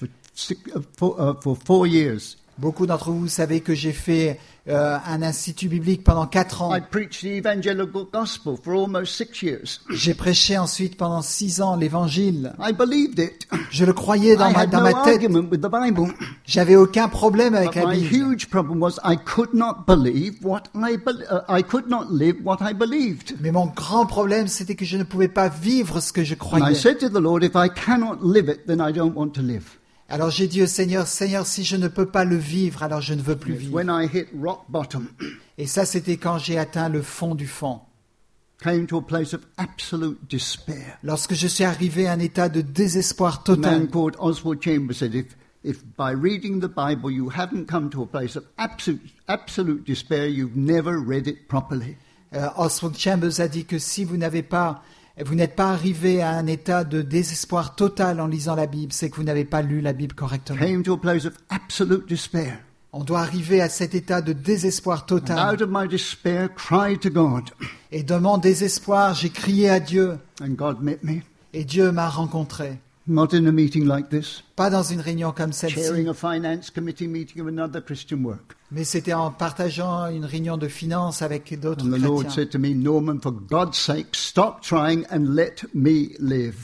for 4 years. Beaucoup d'entre vous savez que j'ai fait un institut biblique pendant 4 ans. I preached the evangelical gospel for almost 6 years. J'ai prêché ensuite pendant 6 ans l'évangile. I believed it. Je le croyais dans I had ma no tête. argument with the Bible. J'avais aucun problème avec But la my Bible. huge problem was I could not believe I could not live what I believed. Mais mon grand problème, c'était que je ne pouvais pas vivre ce que je And I croyais. said to the Lord, if I cannot live it, then I don't want to live. Alors j'ai dit au Seigneur, Seigneur, si je ne peux pas le vivre, alors je ne veux plus It's vivre. when I hit rock bottom, Et ça, c'était quand j'ai atteint le fond du fond. came to a place of absolute despair. Lorsque je suis arrivé à un état de désespoir A man total. called Oswald Chambers said, if by reading the Bible you haven't come to a place of absolute despair, you've never read it properly. Oswald Chambers a dit que si vous n'êtes pas arrivé à un état de désespoir total en lisant la Bible, c'est que vous n'avez pas lu la Bible correctement. Came to a place of absolute despair. On doit arriver à cet état de désespoir And total. out of my despair, cried to God. Et de mon désespoir, j'ai crié à Dieu. And God met me. Et Dieu m'a rencontré. Not in a meeting like this, Pas dans une réunion comme chairing celle-ci, a finance committee meeting of another Christian work. mais c'était en partageant une réunion de finances avec d'autres And the Lord chrétiens. said to me, Norman, for God's sake, stop trying and let me live.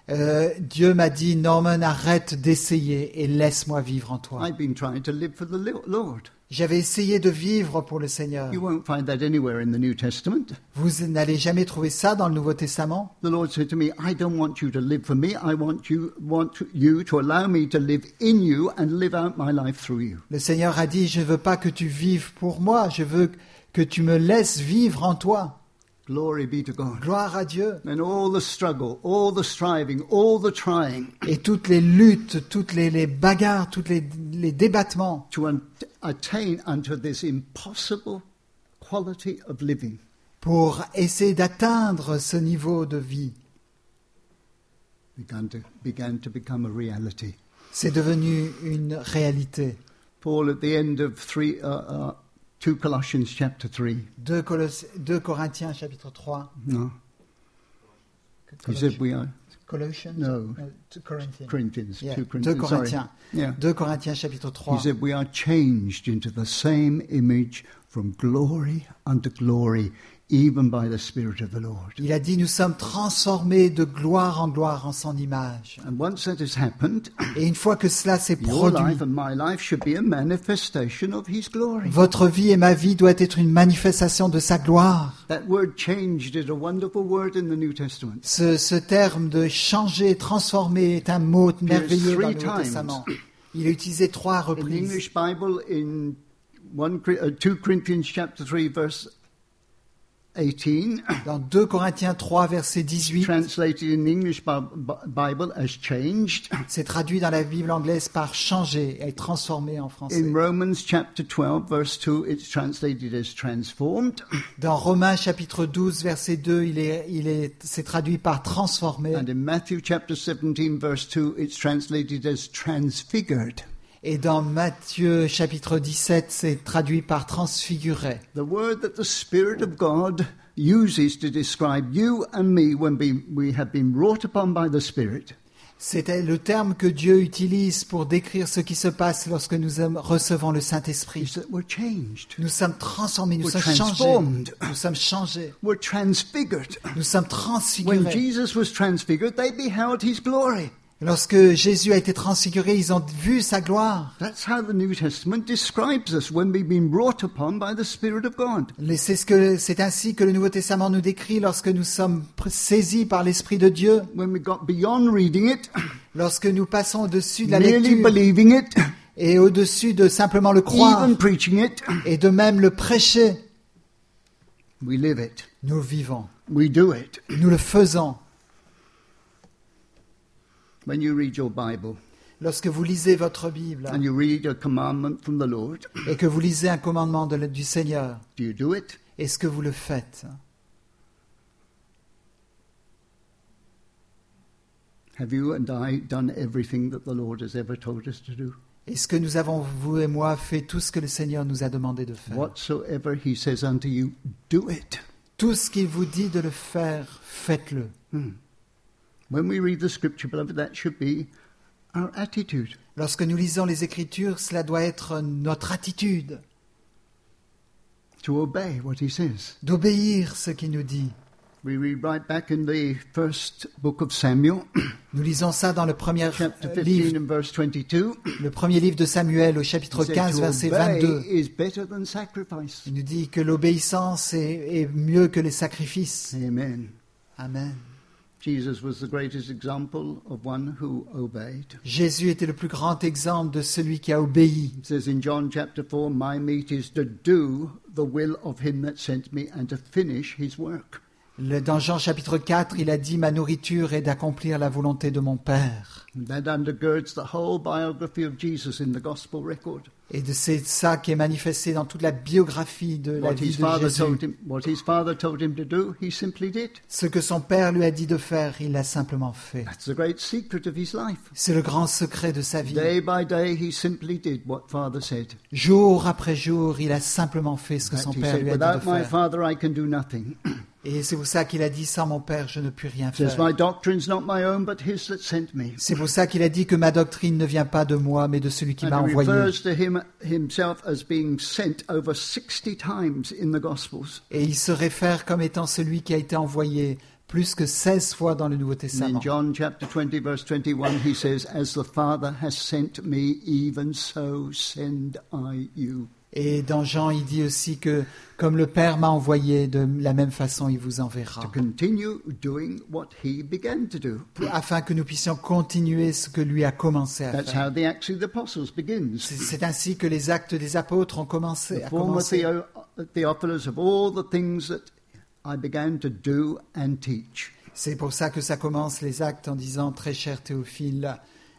Dieu m'a dit, Norman, arrête d'essayer et laisse-moi vivre en toi. I've been trying to live for the Lord. J'avais essayé de vivre pour le Seigneur. You won't find that anywhere in the New Testament. Vous n'allez jamais trouver ça dans le Nouveau Testament. The Lord said to me, I don't want you to live for me. I want you to allow me to live in you and live out my life through you. Le Seigneur a dit, je ne veux pas que tu vives pour moi, je veux que tu me laisses vivre en toi. Glory be to God. Gloire à Dieu. And all the struggle, all the striving, all the trying Et toutes les luttes, toutes les bagarres, tous les débattements to attain unto this impossible quality of living pour essayer d'atteindre ce niveau de vie, began to become a reality. c'est devenu une réalité. Paul, at the end of 2 Colossians chapter 3, 2 Corinthiens chapitre 3. no, he said we are Colossians? No. 2 Corinthians. Corinthians, Yeah, 2 2 Corinthians, sorry. Corinthiens. Yeah. 2 Corinthiens chapitre 3. He said we are changed into the same image from glory unto glory, even by the Spirit of the Lord. Il a dit, nous sommes transformés de gloire en son image. And once that has happened, Et une fois que cela s'est your produit, life and my life should be a manifestation of His glory. votre vie et ma vie doivent être une manifestation de sa gloire. That word changed is a wonderful word in the New Testament. Ce terme de changer, transformer est un mot merveilleux dans le Nouveau times. Testament. Il est utilisé 3 In the reprises. English Bible, in 2 Corinthians chapter 3, verse 18, Dans 2 Corinthiens 3, verset 18, translated in the English Bible as changed. c'est traduit dans la Bible anglaise par changer et transformer en français. In Romans chapter 12, verse 2, it's translated as transformed. Dans Romains chapitre 12, verset 2, c'est traduit par transformer. And in Matthew chapter 17, verse 2, it's translated as transfigured. Et dans Matthieu chapitre 17, c'est traduit par transfigurer. The word that the Spirit of God uses to describe you and me when we have been wrought upon by the Spirit. C'était le terme que Dieu utilise pour décrire ce qui se passe lorsque nous recevons le Saint-Esprit. Is that we're changed. Nous sommes transformés, nous We're sommes changés. transformed. Nous sommes changés. We're transfigured. Nous sommes When transfigurés. Jesus was transfigured, they beheld His glory. Lorsque Jésus a été transfiguré, ils ont vu sa gloire. That's how the New Testament describes us when we've been wrought upon by the Spirit of God. C'est ainsi que le Nouveau Testament nous décrit lorsque nous sommes saisis par l'Esprit de Dieu, When we got beyond reading it, lorsque nous passons au-dessus de la merely lecture believing it, et au-dessus de simplement le croire even preaching it, et de même le prêcher, we live it. nous le vivons, We do it. nous le faisons. When you read your Bible Lorsque vous lisez votre Bible and you read a commandment from the Lord, et que vous lisez un commandement du Seigneur, do you do it? est-ce que vous le faites? Have you and I done everything that the Lord has ever told us to do? Est-ce que nous avons, vous et moi, fait tout ce que le Seigneur nous a demandé de faire? Whatsoever He says unto you, do it. Tout ce qu'il vous dit de le faire, faites-le. When we read the Scripture, beloved, that should be our attitude. Lorsque nous lisons les Écritures, cela doit être notre attitude, To obey what He says. d'obéir ce qu'il nous dit. We read right back in the first book of Samuel, Nous lisons ça dans le premier chapter 15 livre, and verse 22. le premier livre de Samuel, au He chapitre said, 15, to verset obey 22. is better than sacrifice. Il nous dit que l'obéissance est mieux que les sacrifices. Amen. Amen. Jesus was the greatest example of one who obeyed. Jésus était le plus grand exemple de celui qui a obéi. It says in John chapter 4, my meat is to do the will of him that sent me and to finish his work. Dans Jean chapitre 4, il a dit « Ma nourriture est d'accomplir la volonté de mon Père And that undergirds the whole biography of Jesus in the gospel record. ». Et c'est ça qui est manifesté dans toute la biographie de la vie de Jésus. What his father told him to do, he simply did. Ce que son Père lui a dit de faire, il l'a simplement fait. That's the great secret of his life. C'est le grand secret de sa vie. Day by day, he simply did what father said. Jour après jour, il a simplement fait ce que In son fact, he Père said, lui a dit without de my faire. father, I can do nothing. Et c'est pour ça qu'il a dit « Sans mon Père, je ne puis rien Says, faire my doctrine's not my own, but his that sent me. ». C'est pour ça qu'il a dit que ma doctrine ne vient pas de moi, mais de celui qui m'a And he envoyé. refers to himself as being sent over 60 times in the Gospels. Et il se réfère comme étant celui qui a été envoyé plus que 16 fois dans le Nouveau And in Testament. John chapter 20, verse 21, he says, "As the Father has sent me, even so send I you." Et dans Jean, il dit aussi que comme le Père m'a envoyé, de la même façon, il vous enverra. To continue doing what he began to do. Afin que nous puissions continuer ce que lui a commencé à That's faire. how the Acts of the Apostles begins. C'est ainsi que les actes des apôtres ont commencé. The former Theophilus, of all the things that I began to do and teach. C'est pour ça que ça commence les actes en disant, très cher Théophile,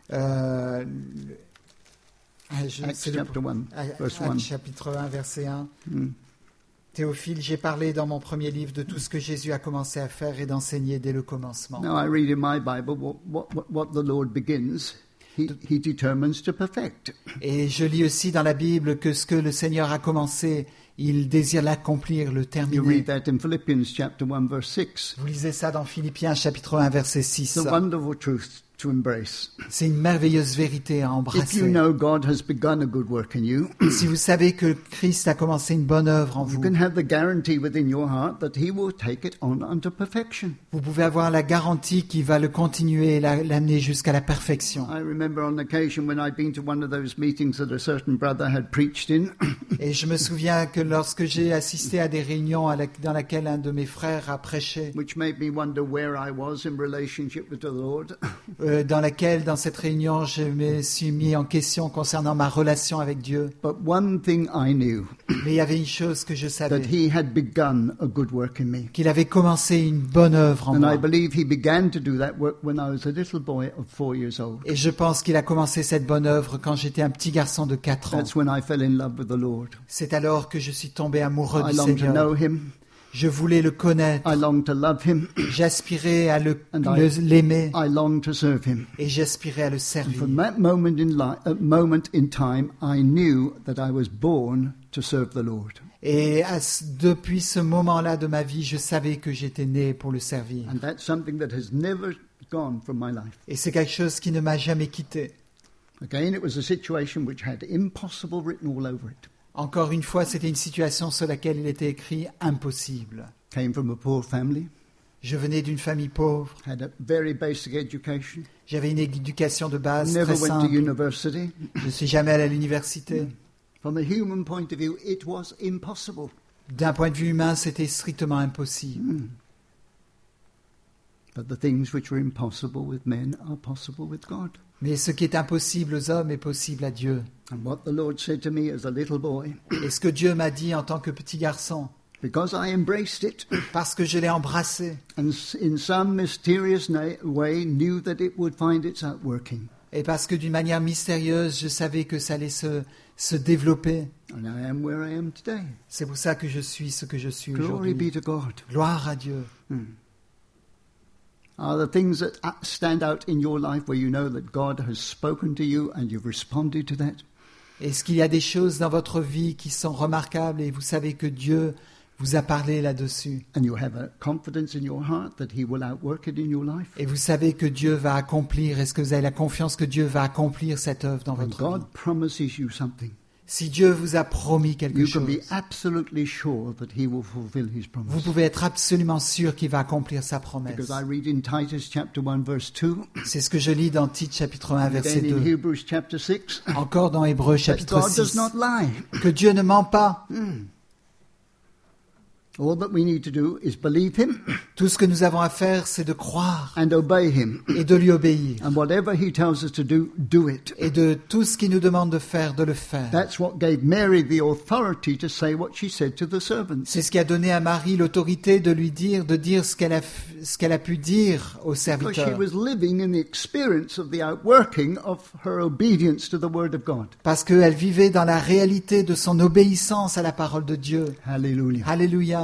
Acts chapter 1, verse 1. Actes chapitre 1, verset 1. Théophile, j'ai parlé dans mon premier livre de tout ce que Jésus a commencé à faire et d'enseigner dès le commencement. Now I read in my Bible what the Lord begins, he determines to perfect. Et je lis aussi dans la Bible que ce que le Seigneur a commencé, il désire l'accomplir, le You terminer. read that in Philippians chapter 1, verse 6. Vous lisez ça dans Philippiens chapitre 1, verset 6. It's a wonderful truth to embrace. C'est une merveilleuse vérité à If you embrasser. know God has begun a good work in you, Si vous savez que Christ a commencé une bonne œuvre en you vous, can have the guarantee within your heart that he will take it on unto perfection. vous pouvez avoir la garantie qu'il va le continuer et l'amener jusqu'à la perfection. I remember on occasion when I'd been to one of those meetings that a certain brother had preached in, Et je me souviens que lorsque j'ai assisté à des réunions dans lesquelles un de mes frères a prêché, which made me wonder where I was in relationship with the Lord. dans cette réunion, je me suis mis en question concernant ma relation avec Dieu. But one thing I knew, Mais il y avait une chose que je that savais, he had begun a good work in me. qu'il avait commencé une bonne œuvre en And I moi. believe he began to do that work when I was a little boy of 4 years old. Et je pense qu'il a commencé cette bonne œuvre quand j'étais un petit garçon de 4 ans. That's when I fell in love with the Lord. C'est alors que je suis tombé amoureux I du longed to Seigneur. know him. Je voulais le connaître. I longed to love him. J'aspirais à And l'aimer I longed to serve him. et j'aspirais à le And servir. from that moment in time, I knew that I was born to serve the Lord. Et depuis ce moment-là de ma vie, je savais que j'étais né pour le servir. And that's something that has never gone from my life. Et c'est quelque chose qui ne m'a jamais quitté. Again, it was a situation which had impossible written all over it. Encore une fois, c'était une situation sur laquelle il était écrit impossible. Came from a poor family, Je venais d'une famille pauvre. had a very basic education, J'avais une éducation de base never très went to simple. university. Je ne suis jamais allé à l'université. From a human point of view, it was impossible. D'un point de vue humain, c'était strictement impossible. But the things which were impossible with men are possible with God. Mais ce qui est impossible aux hommes est possible à Dieu. And what the Lord said to me as a little boy, Et ce que Dieu m'a dit en tant que petit garçon, because I embraced it, parce que je l'ai embrassé, and in some mysterious way knew that it would find its outworking. et parce que d'une manière mystérieuse, je savais que ça allait se développer. And I am where I am today. C'est pour ça que je suis ce que je suis Glory aujourd'hui. be to God. Gloire à Dieu. Are the things that stand out in your life where you know that God has spoken to you and you've responded to that? Est-ce qu'il y a des choses dans votre vie qui sont remarquables et vous savez que Dieu vous a parlé là-dessus? And you have a confidence in your heart that He will outwork it in your life? Et vous savez que Dieu va accomplir, est-ce que vous avez la confiance que Dieu va accomplir cette œuvre dans When votre vie? God promises you something, Si Dieu vous a promis quelque you can be chose, absolutely sure that He will fulfill His vous promise. pouvez être absolument sûr qu'il va accomplir sa promesse. Because I read in Titus chapter 1 verse 2, C'est ce que je lis dans Tite chapitre 1 verset again in 2. Hebrews chapter 6, Encore dans Hébreux that chapitre God does 6. not lie. Que Dieu ne ment pas. All that we need to do is believe Him Tout ce que nous avons à faire, c'est de croire and obey Him. et de lui obéir. And whatever He tells us to do, do it. Et de tout ce qu'il nous demande de faire, de le faire. That's what gave Mary the authority to say what she said to the servants. C'est ce qui a donné à Marie l'autorité de dire ce qu'elle a pu dire aux Because she serviteurs. was living in the experience of the outworking of her obedience to the Word of God. Parce qu'elle vivait dans la réalité de son obéissance à la parole de Dieu. Hallelujah. Alléluia.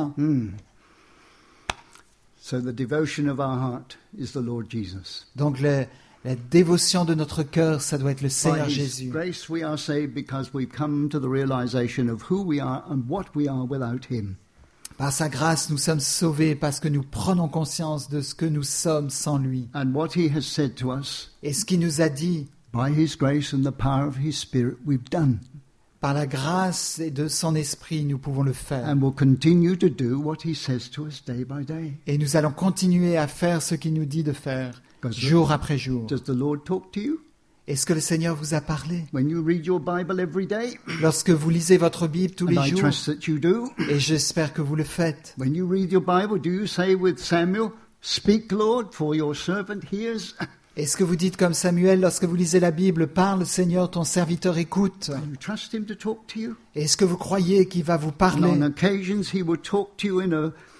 So the devotion of our heart is the Lord Jesus. Donc la dévotion de notre cœur, ça doit être le By Seigneur His Jésus. grace we are saved because we've come to the realization of who we are and what we are without Him. Par sa grâce, nous sommes sauvés parce que nous prenons conscience de ce que nous sommes sans lui. And what He has said to us, Et ce qu'il nous a dit, by His grace and the power of His Spirit, we've done. Par la grâce et de son esprit, nous pouvons le faire. And we'll continue to do what he says to us day by day. Et nous allons continuer à faire ce qu'il nous dit de faire, Because jour après jour. Does the Lord talk to you? Est-ce que le Seigneur vous a parlé? When you read your Bible every day? Lorsque vous lisez votre Bible tous And les I jours, trust that you do. et j'espère que vous le faites, When you read your Bible, do you say with Samuel, "Speak, Lord, for your servant hears"? est-ce que vous dites comme Samuel, lorsque vous lisez la Bible, parle Seigneur, ton serviteur écoute? Do you trust him to talk to you? Est-ce que vous croyez qu'il va vous And parler? on occasions, he will talk to you in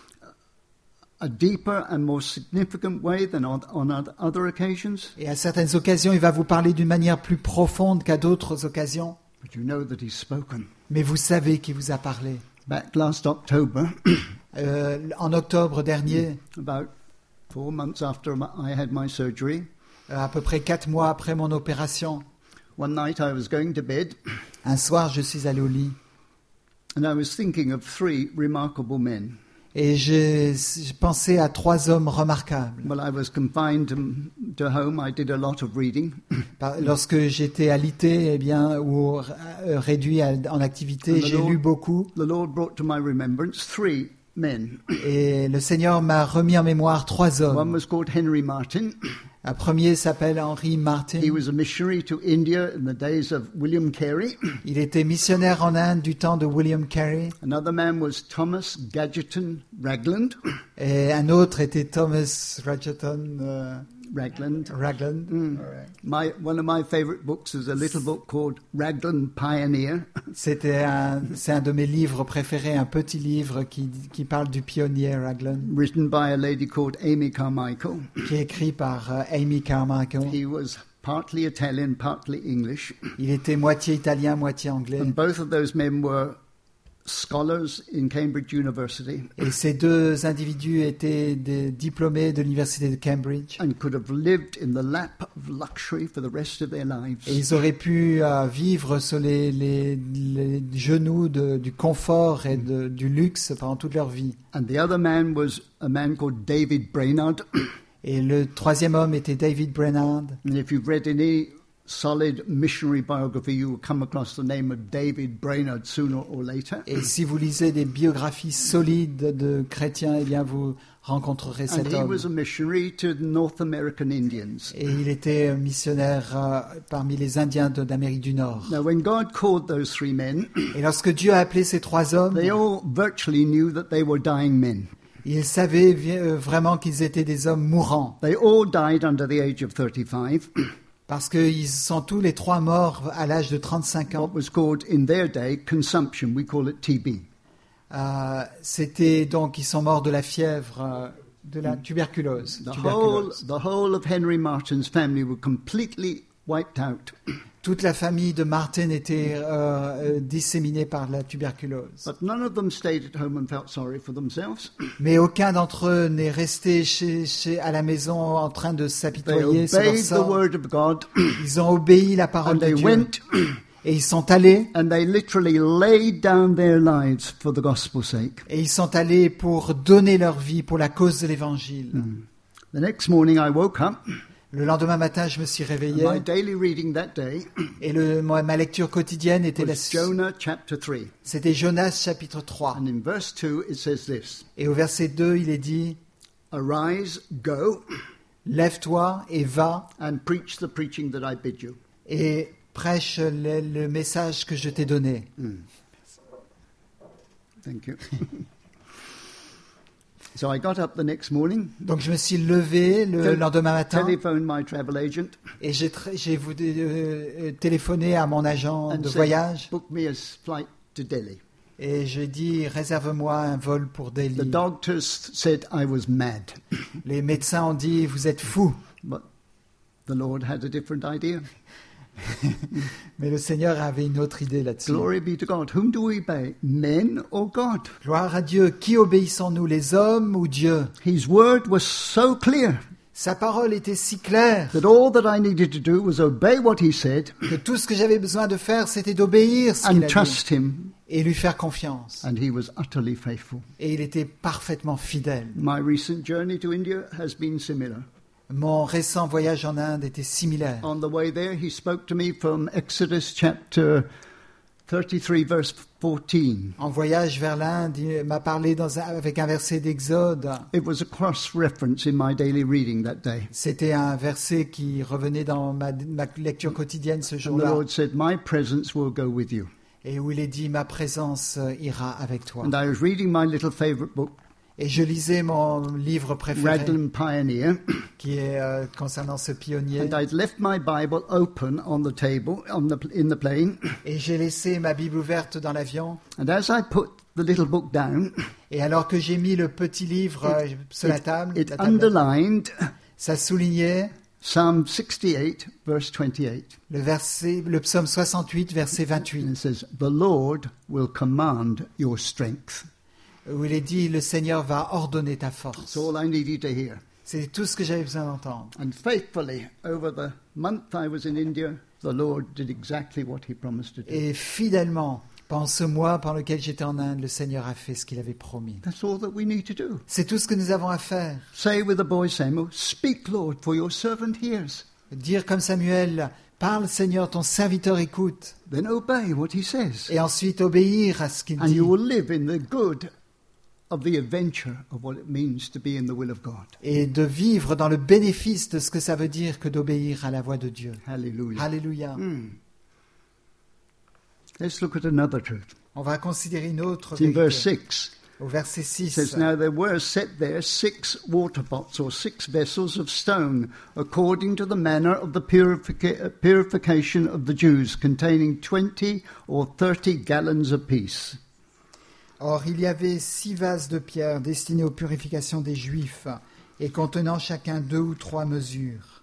a deeper and more significant way than on other occasions. Et à certaines occasions, il va vous parler d'une manière plus profonde qu'à d'autres occasions. But you know that he's spoken. Mais vous savez qu'il vous a parlé. Back last October, En octobre dernier, about 4 months after I had my surgery, à peu près 4 mois après mon opération, one night I was going to bed un soir, je suis allé au lit. and I was thinking of 3 remarkable men. Et j'ai pensé à 3 hommes remarquables. Well, I was confined to home. I did a lot of reading. Lorsque j'étais alité, eh bien, ou réduit en activité, j'ai lu beaucoup. The Lord brought to my remembrance 3 men. Et le Seigneur m'a remis en mémoire 3 One hommes. was called Henry Martin. Un premier s'appelle Henry Martin. He was a missionary to India in the days of William Carey. Il était missionnaire en Inde du temps de William Carey. Another man was Thomas Gadgeton Ragland. Et un autre était Thomas Ragland. Ragland. Ragland. One of my favorite books is a little book called Ragland Pioneer. C'est un de mes livres préférés, un petit livre qui parle du pionnier Ragland, Written by a lady called Amy Carmichael. qui est écrit par Amy Carmichael. He was partly Italian, partly English. Il était moitié italien, moitié anglais. And both of those men were scholars in Cambridge University Et ces 2 individus étaient des diplômés de l'université de Cambridge. and could have lived in the lap of luxury for the rest of their lives. Et ils auraient pu vivre sur les genoux du confort et du luxe pendant toute leur vie. And the other man was a man called David Brainerd. Et le 3e homme était David Brainerd. And if you've read any solid missionary biography, you will come across the name of David Brainerd sooner or later. Et si vous lisez des biographies solides de chrétiens, eh bien vous rencontrerez And cet he homme. was a missionary to the North American Indians. Et il était missionnaire parmi les Indiens d'Amérique du Nord. Now, when God called those 3 men, Et lorsque Dieu a appelé ces 3 hommes, they all virtually knew that they were dying men. il savait vraiment qu'ils étaient des hommes mourants. They all died under the age of 35. Parce qu'ils sont tous les 3 morts à l'âge de 35 ans. What was called in their day consumption. We call it TB. C'était donc, ils sont morts de la fièvre, de la tuberculose. The whole of Henry Martin's family were completely wiped out. Toute la famille de Martin était disséminée par la tuberculose. But none of them stayed at home and felt sorry for themselves. Mais aucun d'entre eux n'est resté à la maison en train de They s'apitoyer sur leur obeyed the sort. word of God Ils ont obéi la parole and de they Dieu. went Et ils sont allés, and they literally laid down their lives for the gospel's sake. et ils sont allés pour donner leur vie pour la cause de l'évangile. The next morning I woke up. Le lendemain matin, je me suis réveillé, My daily reading that day et ma lecture quotidienne était was Jonah chapter 3. c'était Jonas chapitre 3. And in verse 2 it says this: Et au verset 2, il est dit, Arise, go, lève-toi et va and preach the preaching that I bid you. et prêche le message que je t'ai donné. Thank you. So I got up the next morning, Donc je me suis levé le lendemain matin telephoned my travel agent, et j'ai téléphoné à mon agent and de said, voyage book me a flight to Delhi. et j'ai dit réserve-moi un vol pour The Delhi. doctors said I was mad, Les médecins ont dit vous êtes fou. but the Lord had a different idea. Mais le Seigneur avait une autre idée là-dessus. Glory be to God. Whom do we obey, men or God? Gloire à Dieu. Qui obéissons-nous, les hommes ou Dieu? His word was so clear Sa parole était si claire that all that I needed to do was obey what he said que tout ce que j'avais besoin de faire, c'était d'obéir ce qu'il and a dit trust him, et lui faire confiance. and he was utterly faithful. Et il était parfaitement fidèle. My recent journey to India has been similar. Mon récent voyage en Inde était similaire. On the way there, he spoke to me from Exodus chapter 33 verse 14. en voyage vers l'Inde, il m'a parlé avec un verset d'Exode. It was a cross-reference in my daily reading that day. C'était un verset qui revenait dans ma lecture quotidienne ce And the jour-là, Lord said, my presence will go with you. et où il est dit « Ma présence ira avec toi And I was reading my little favorite book, ». Et je lisais mon livre préféré, Raglan Pioneer, qui est concernant ce pionnier. and I'd left my Bible open on the table in the plane. Et j'ai laissé ma Bible ouverte dans l'avion. And as I put the little book down, Et alors que j'ai mis le petit livre sur la table, it underlined ça soulignait Psalm 68, verse 28. le psaume 68, verset And 28, it says, the Lord will command your strength. où il est dit « Le Seigneur va ordonner ta That's force all I needed to hear. ». C'est tout ce que j'avais besoin d'entendre. And faithfully, over the month I was in India, the Lord did exactly what he promised to do. Et fidèlement, pendant ce mois pendant lequel j'étais en Inde, le Seigneur a fait ce qu'il avait promis. That's all that we need to do. C'est tout ce que nous avons à faire. Say with the boy Samuel, speak, Lord, for your servant hears. Dire comme Samuel « Parle Seigneur, ton serviteur écoute ». Then obey what he says. Et ensuite obéir à ce qu'il And dit. you will live in the good of the adventure of what it means to be in the will of God. Et de vivre dans le bénéfice de ce que ça veut dire que d'obéir à la voix de Dieu. Hallelujah. Alléluia. Let's look at another truth. On va considérer une autre It's in verse vérité. 6. Au verset It 6. says, now there were set there 6 water pots or 6 vessels of stone, according to the manner of the purification of the Jews, containing 20 or 30 gallons apiece. Or, il y avait 6 vases de pierre destinés aux purifications des Juifs et contenant chacun 2 ou 3 mesures.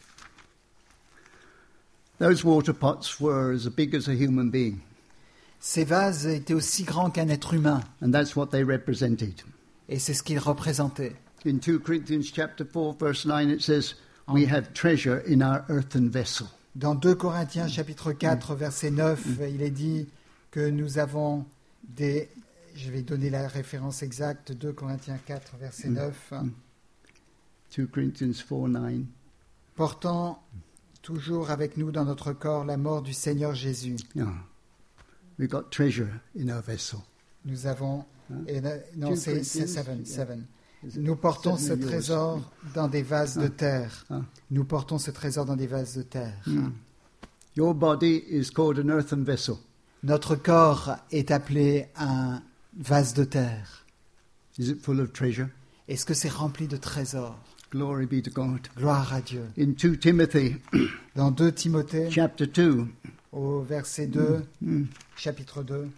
Those water pots were as big as a human being, Ces vases étaient aussi grands qu'un être humain, and that's what they represented. et c'est ce qu'ils représentaient. In 2 Corinthians chapter 4, verse 9, it says, we have treasure in our earthen vessel. Dans 2 Corinthiens chapitre 4, verset 9, il est dit que nous avons des... Je vais donner la référence exacte, 2 Corinthiens 4, verset 9. 2 Corinthians 4, 9. Portant toujours avec nous dans notre corps la mort du Seigneur Jésus. Yeah. We've got treasure in our vessel. Nous avons... non, 2 c'est Corinthians, 7. yeah. Nous portons Seven ce of yours. trésor dans des vases de terre. Ah. Nous portons ce trésor dans des vases de terre. Your body is called an earthen vessel. Notre corps est appelé un vase de terre. Is it full of treasure? Est-ce que c'est rempli de trésors? Glory be to God. Gloire à Dieu. In 2 Timothy Dans 2 Timothée, chapter 2, au verset 2, chapitre 2,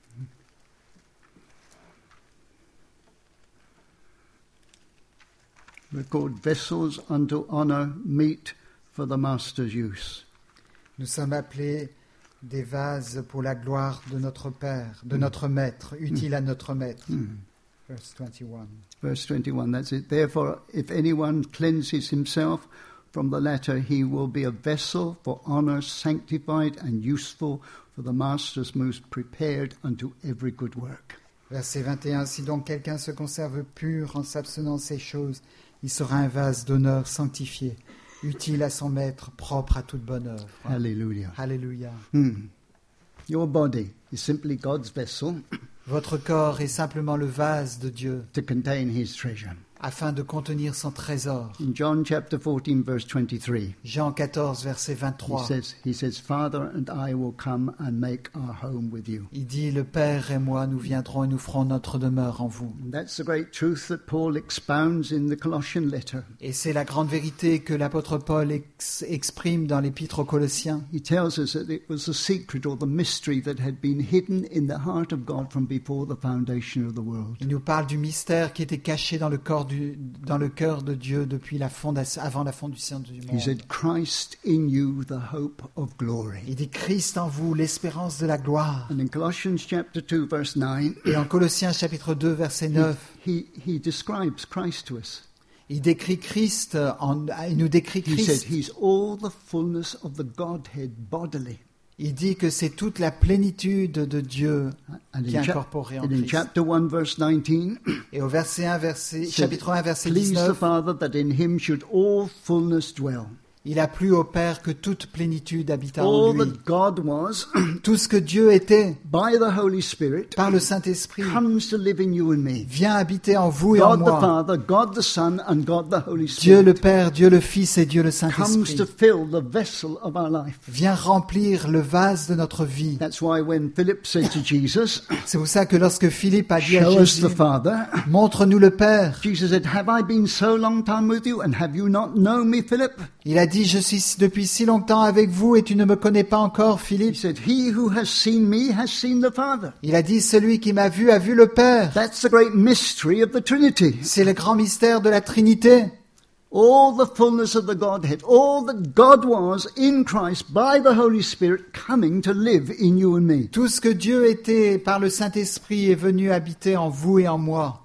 we're called vessels unto honor, meet for the master's use. nous sommes appelés des vases pour la gloire de notre Père, de notre Maître, utiles à notre Maître. Verse 21. Verse 21, that's it. Therefore, if anyone cleanses himself from the latter, he will be a vessel for honor, sanctified and useful for the master's use, prepared unto every good work. Verset 21. Si donc quelqu'un se conserve pur en s'abstenant de ces choses, il sera un vase d'honneur sanctifié, utile à son maître, propre à toute bonne œuvre. Hallelujah. Alléluia. Your body is simply God's vessel Votre corps est simplement le vase de Dieu to contain his treasure. afin de contenir son trésor. In John chapter 14, verse 23, Jean 14, verset 23. he says, Father and I will come and make our home with you. Il dit, le Père et moi, nous viendrons et nous ferons notre demeure en vous. And that's the great truth that Paul expounds in the Colossian letter. Et c'est la grande vérité que l'apôtre Paul exprime dans l'épître aux Colossiens. He tells us that it was the secret or the mystery that had been hidden in the heart of God from before the foundation of the world. Il nous parle du mystère qui était caché dans le cœur de Dieu depuis avant la fondation du He monde. said, Christ in you, the hope of glory. Il dit Christ en vous, l'espérance de la gloire. And in Colossians chapter 2, verse 9, Et en Colossiens chapitre 2, verset 9, he describes Christ to us. il décrit Christ, il nous décrit He said, Christ. he's all the fullness of the Godhead bodily. Il dit que c'est toute la plénitude de Dieu And qui est incorporée en and in Christ. chapter 1, verse 19, Et au verset 1, said, chapitre 1, verset please the 19, Father that in him should all fullness dwell. Il a plu au Père que toute plénitude habita en All lui. that God was, Tout ce que Dieu était, by the Holy Spirit, par le Saint-Esprit, comes to live in you and me. vient habiter en vous et en God the moi. Father, God the Son, and God the Holy Dieu le Spirit Père, Dieu le Fils et Dieu le comes Saint-Esprit to fill the vessel of our life. vient remplir le vase de notre vie. That's why when Philip said to Jesus, C'est pour ça que lorsque Philippe a dit à show us Jésus, the Father, montre-nous le Père, Jesus said, have I been so long time with you, and have you not known me, Philip? il a dit, je suis depuis si longtemps avec vous et tu ne me connais pas encore, He Philippe. said, he who has seen me has seen the Father. Il a dit, celui qui m'a vu a vu le Père. That's the great mystery of the Trinity. C'est le grand mystère de la Trinité. All the fullness of the Godhead, all that God was in Christ by the Holy Spirit coming to live in you and me. Tout ce que Dieu était par le Saint-Esprit est venu habiter en vous et en moi.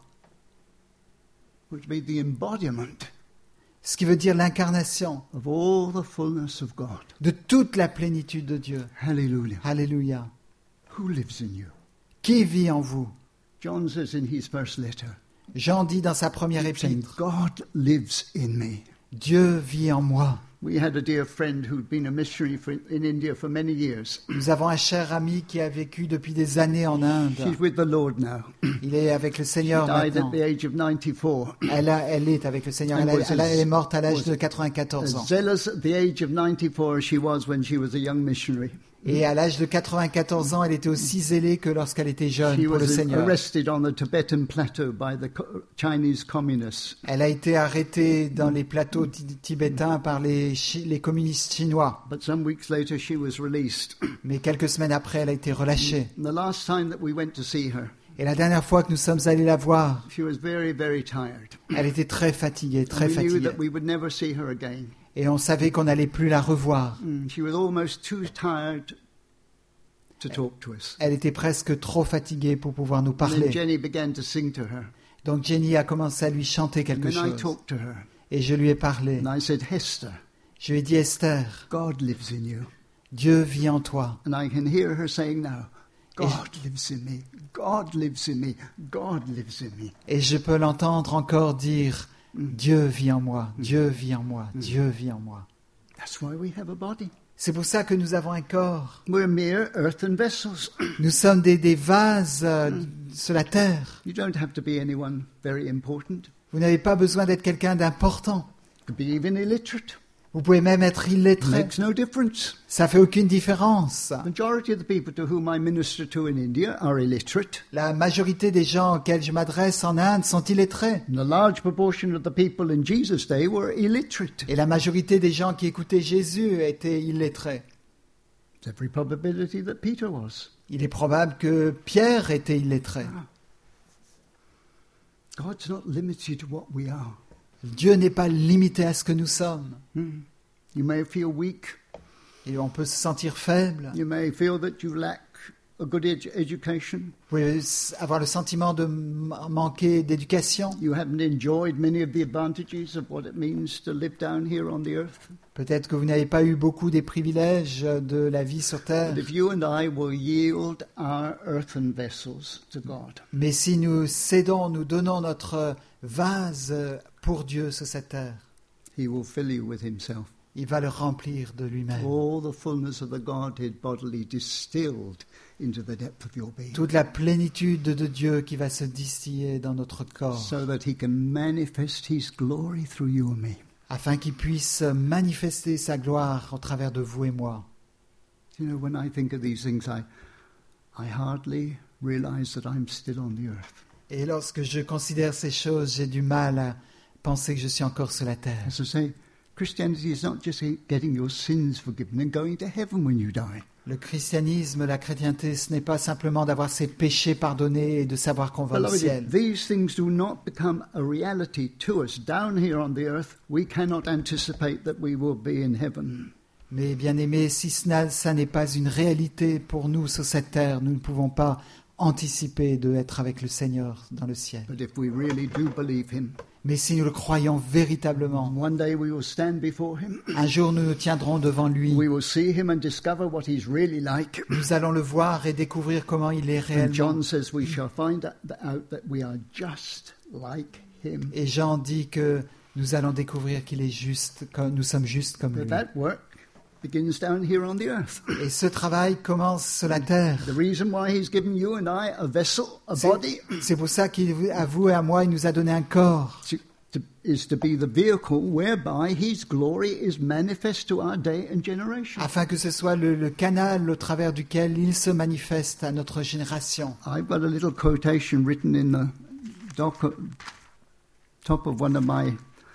Which be the embodiment Ce qui veut dire l'incarnation of all the fullness of God. de toute la plénitude de Dieu. Hallelujah. Alléluia. Who lives in you? Qui vit en vous? John says in his first letter, Jean dit dans sa première saying, épître, God lives in me. Dieu vit en moi. We had a dear friend who'd been a missionary in India for many years. Nous avons un cher ami qui a vécu depuis des années en Inde. She's with the Lord now. Il est avec le Seigneur Died maintenant. at the age of 94. Elle est avec le Seigneur. Elle est morte à l'âge de 94 ans. As zealous at the age of 94 as she was when she was a young missionary. Et à l'âge de 94 ans, elle était aussi zélée que lorsqu'elle était jeune She pour le was Seigneur. arrested on the Tibetan plateau by the Chinese communists. Elle a été arrêtée dans les plateaux tibétains par les communistes chinois. But some weeks later she was released. Mais quelques semaines après, elle a été relâchée. And the last time that we went to see her, Et la dernière fois que nous sommes allés la voir, she was very, very tired. elle était très fatiguée, très We knew fatiguée. that we would never see her again. Et on savait qu'on n'allait plus la revoir. She was almost too tired to talk to us. Elle était presque trop fatiguée pour pouvoir nous And then parler. Jenny began to sing to her. Donc Jenny a commencé à lui chanter And quelque then I chose. talked to her. Et je lui ai parlé. And I said, Hester, Je lui ai dit, Esther, God lives in you. Dieu vit en toi. And I can hear her saying now, God lives in me. God lives in me. God lives in me. Et je peux l'entendre encore dire, Dieu vit en moi, Dieu vit en moi, Dieu vit en moi. That's why we have a body. C'est pour ça que nous avons un corps. We're mere earthen vessels. Nous sommes des vases sur la terre. You don't have to be anyone very important. Vous n'avez pas besoin d'être quelqu'un d'important. You could be even illiterate. Vous pouvez même être illettré. Makes no difference. Ça fait aucune différence. The majority of the people to whom I minister to in India are illiterate. La majorité des gens auxquels je m'adresse en Inde sont illettrés. And a large proportion of the people in Jesus' day were illiterate. Et la majorité des gens qui écoutaient Jésus étaient illettrés. There's every probability that Peter was. Il est probable que Pierre était illettré. God's not limited to what we are. Dieu n'est pas limité à ce que nous sommes. You may feel weak. Et on peut se sentir faible. You may feel that you lack a good education. Vous pouvez avoir le sentiment de manquer d'éducation. You haven't enjoyed many of the advantages of what it means to live down here on the earth. Peut-être que vous n'avez pas eu beaucoup des privilèges de la vie sur terre. But if you and I will yield our earthen vessels to God, Mais si nous cédons, nous donnons notre vase pour Dieu sur cette terre, He will fill you with Himself. il va le remplir de lui-même. All the fullness of the Godhead bodily distilled into the depth of your being, Toute la plénitude de Dieu qui va se distiller dans notre corps, so that He can manifest His glory through you and me. afin qu'il puisse manifester sa gloire au travers de vous et moi. You know, when I think of these things, I hardly realize that I'm still on the earth. Et lorsque je considère ces choses, j'ai du mal à penser que je suis encore sur la terre. As I say, Christianity is not just getting your sins forgiven and going to heaven when you die. Le christianisme, la chrétienté, ce n'est pas simplement d'avoir ses péchés pardonnés et de savoir qu'on va au Beloved, ciel. if these things do not become a reality to us down here on the earth, we cannot anticipate that we will be in heaven. Mais bien aimé, si ça n'est pas une réalité pour nous sur cette terre, nous ne pouvons pas anticiper d'être avec le Seigneur dans le ciel. But if we really do believe Him, Mais si nous le croyons véritablement, one day we will stand before Him. un jour nous nous tiendrons devant lui. We will see Him and discover what He's really like. Nous allons le voir et découvrir comment il est And réellement. John says we shall find out that we are just like Him. Et Jean dit que nous allons découvrir qu'il est juste, nous sommes justes comme But lui. that work begins down here on the earth. Et ce travail commence sur la terre. The reason why he's given you and I a vessel, a body, C'est pour ça qu'à vous et à moi, il nous a donné un corps. is to be the vehicle whereby his glory is manifest to our day and generation. Afin que ce soit le canal au travers duquel il se manifeste à notre génération. I've got a little quotation written in the top of one of my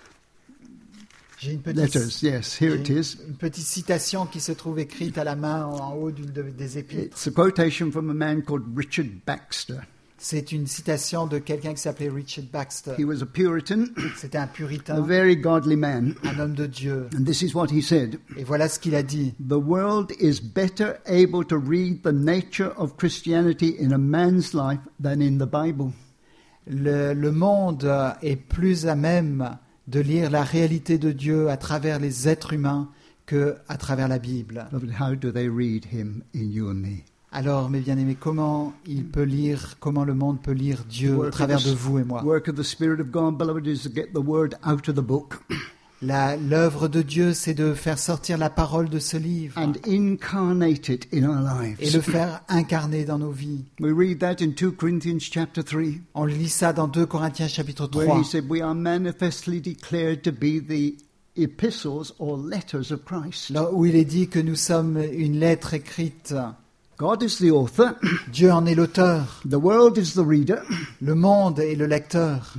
J'ai une letters. Yes, here it is. une petite citation qui se trouve écrite à la main en haut des épîtres. It's a quotation from a man called Richard Baxter. C'est une citation de quelqu'un qui s'appelait Richard Baxter. He was a Puritan, C'était un a puritain, very godly man. un homme de Dieu. And this is what he said. Et voilà ce qu'il a dit. The world is better able to read the nature of Christianity in a man's life than in the Bible. Le monde est plus à même de lire la réalité de Dieu à travers les êtres humains que à travers la Bible. But how do they read him in you and me? Alors, mes bien-aimés, comment le monde peut lire Dieu au travers de vous et moi? Work of the Spirit of God, beloved, is to get the word out of the book L'œuvre de Dieu, c'est de faire sortir la parole de ce livre and incarnate it in our et lives. le faire incarner dans nos vies. We read that in 2 Corinthians chapter 3, On lit ça dans 2 Corinthiens chapitre where 3, he said, we are manifestly declared to be the epistles or letters of Christ. là où il est dit que nous sommes une lettre écrite. God is the author, Dieu en est l'auteur, the world is the reader, le monde est le lecteur.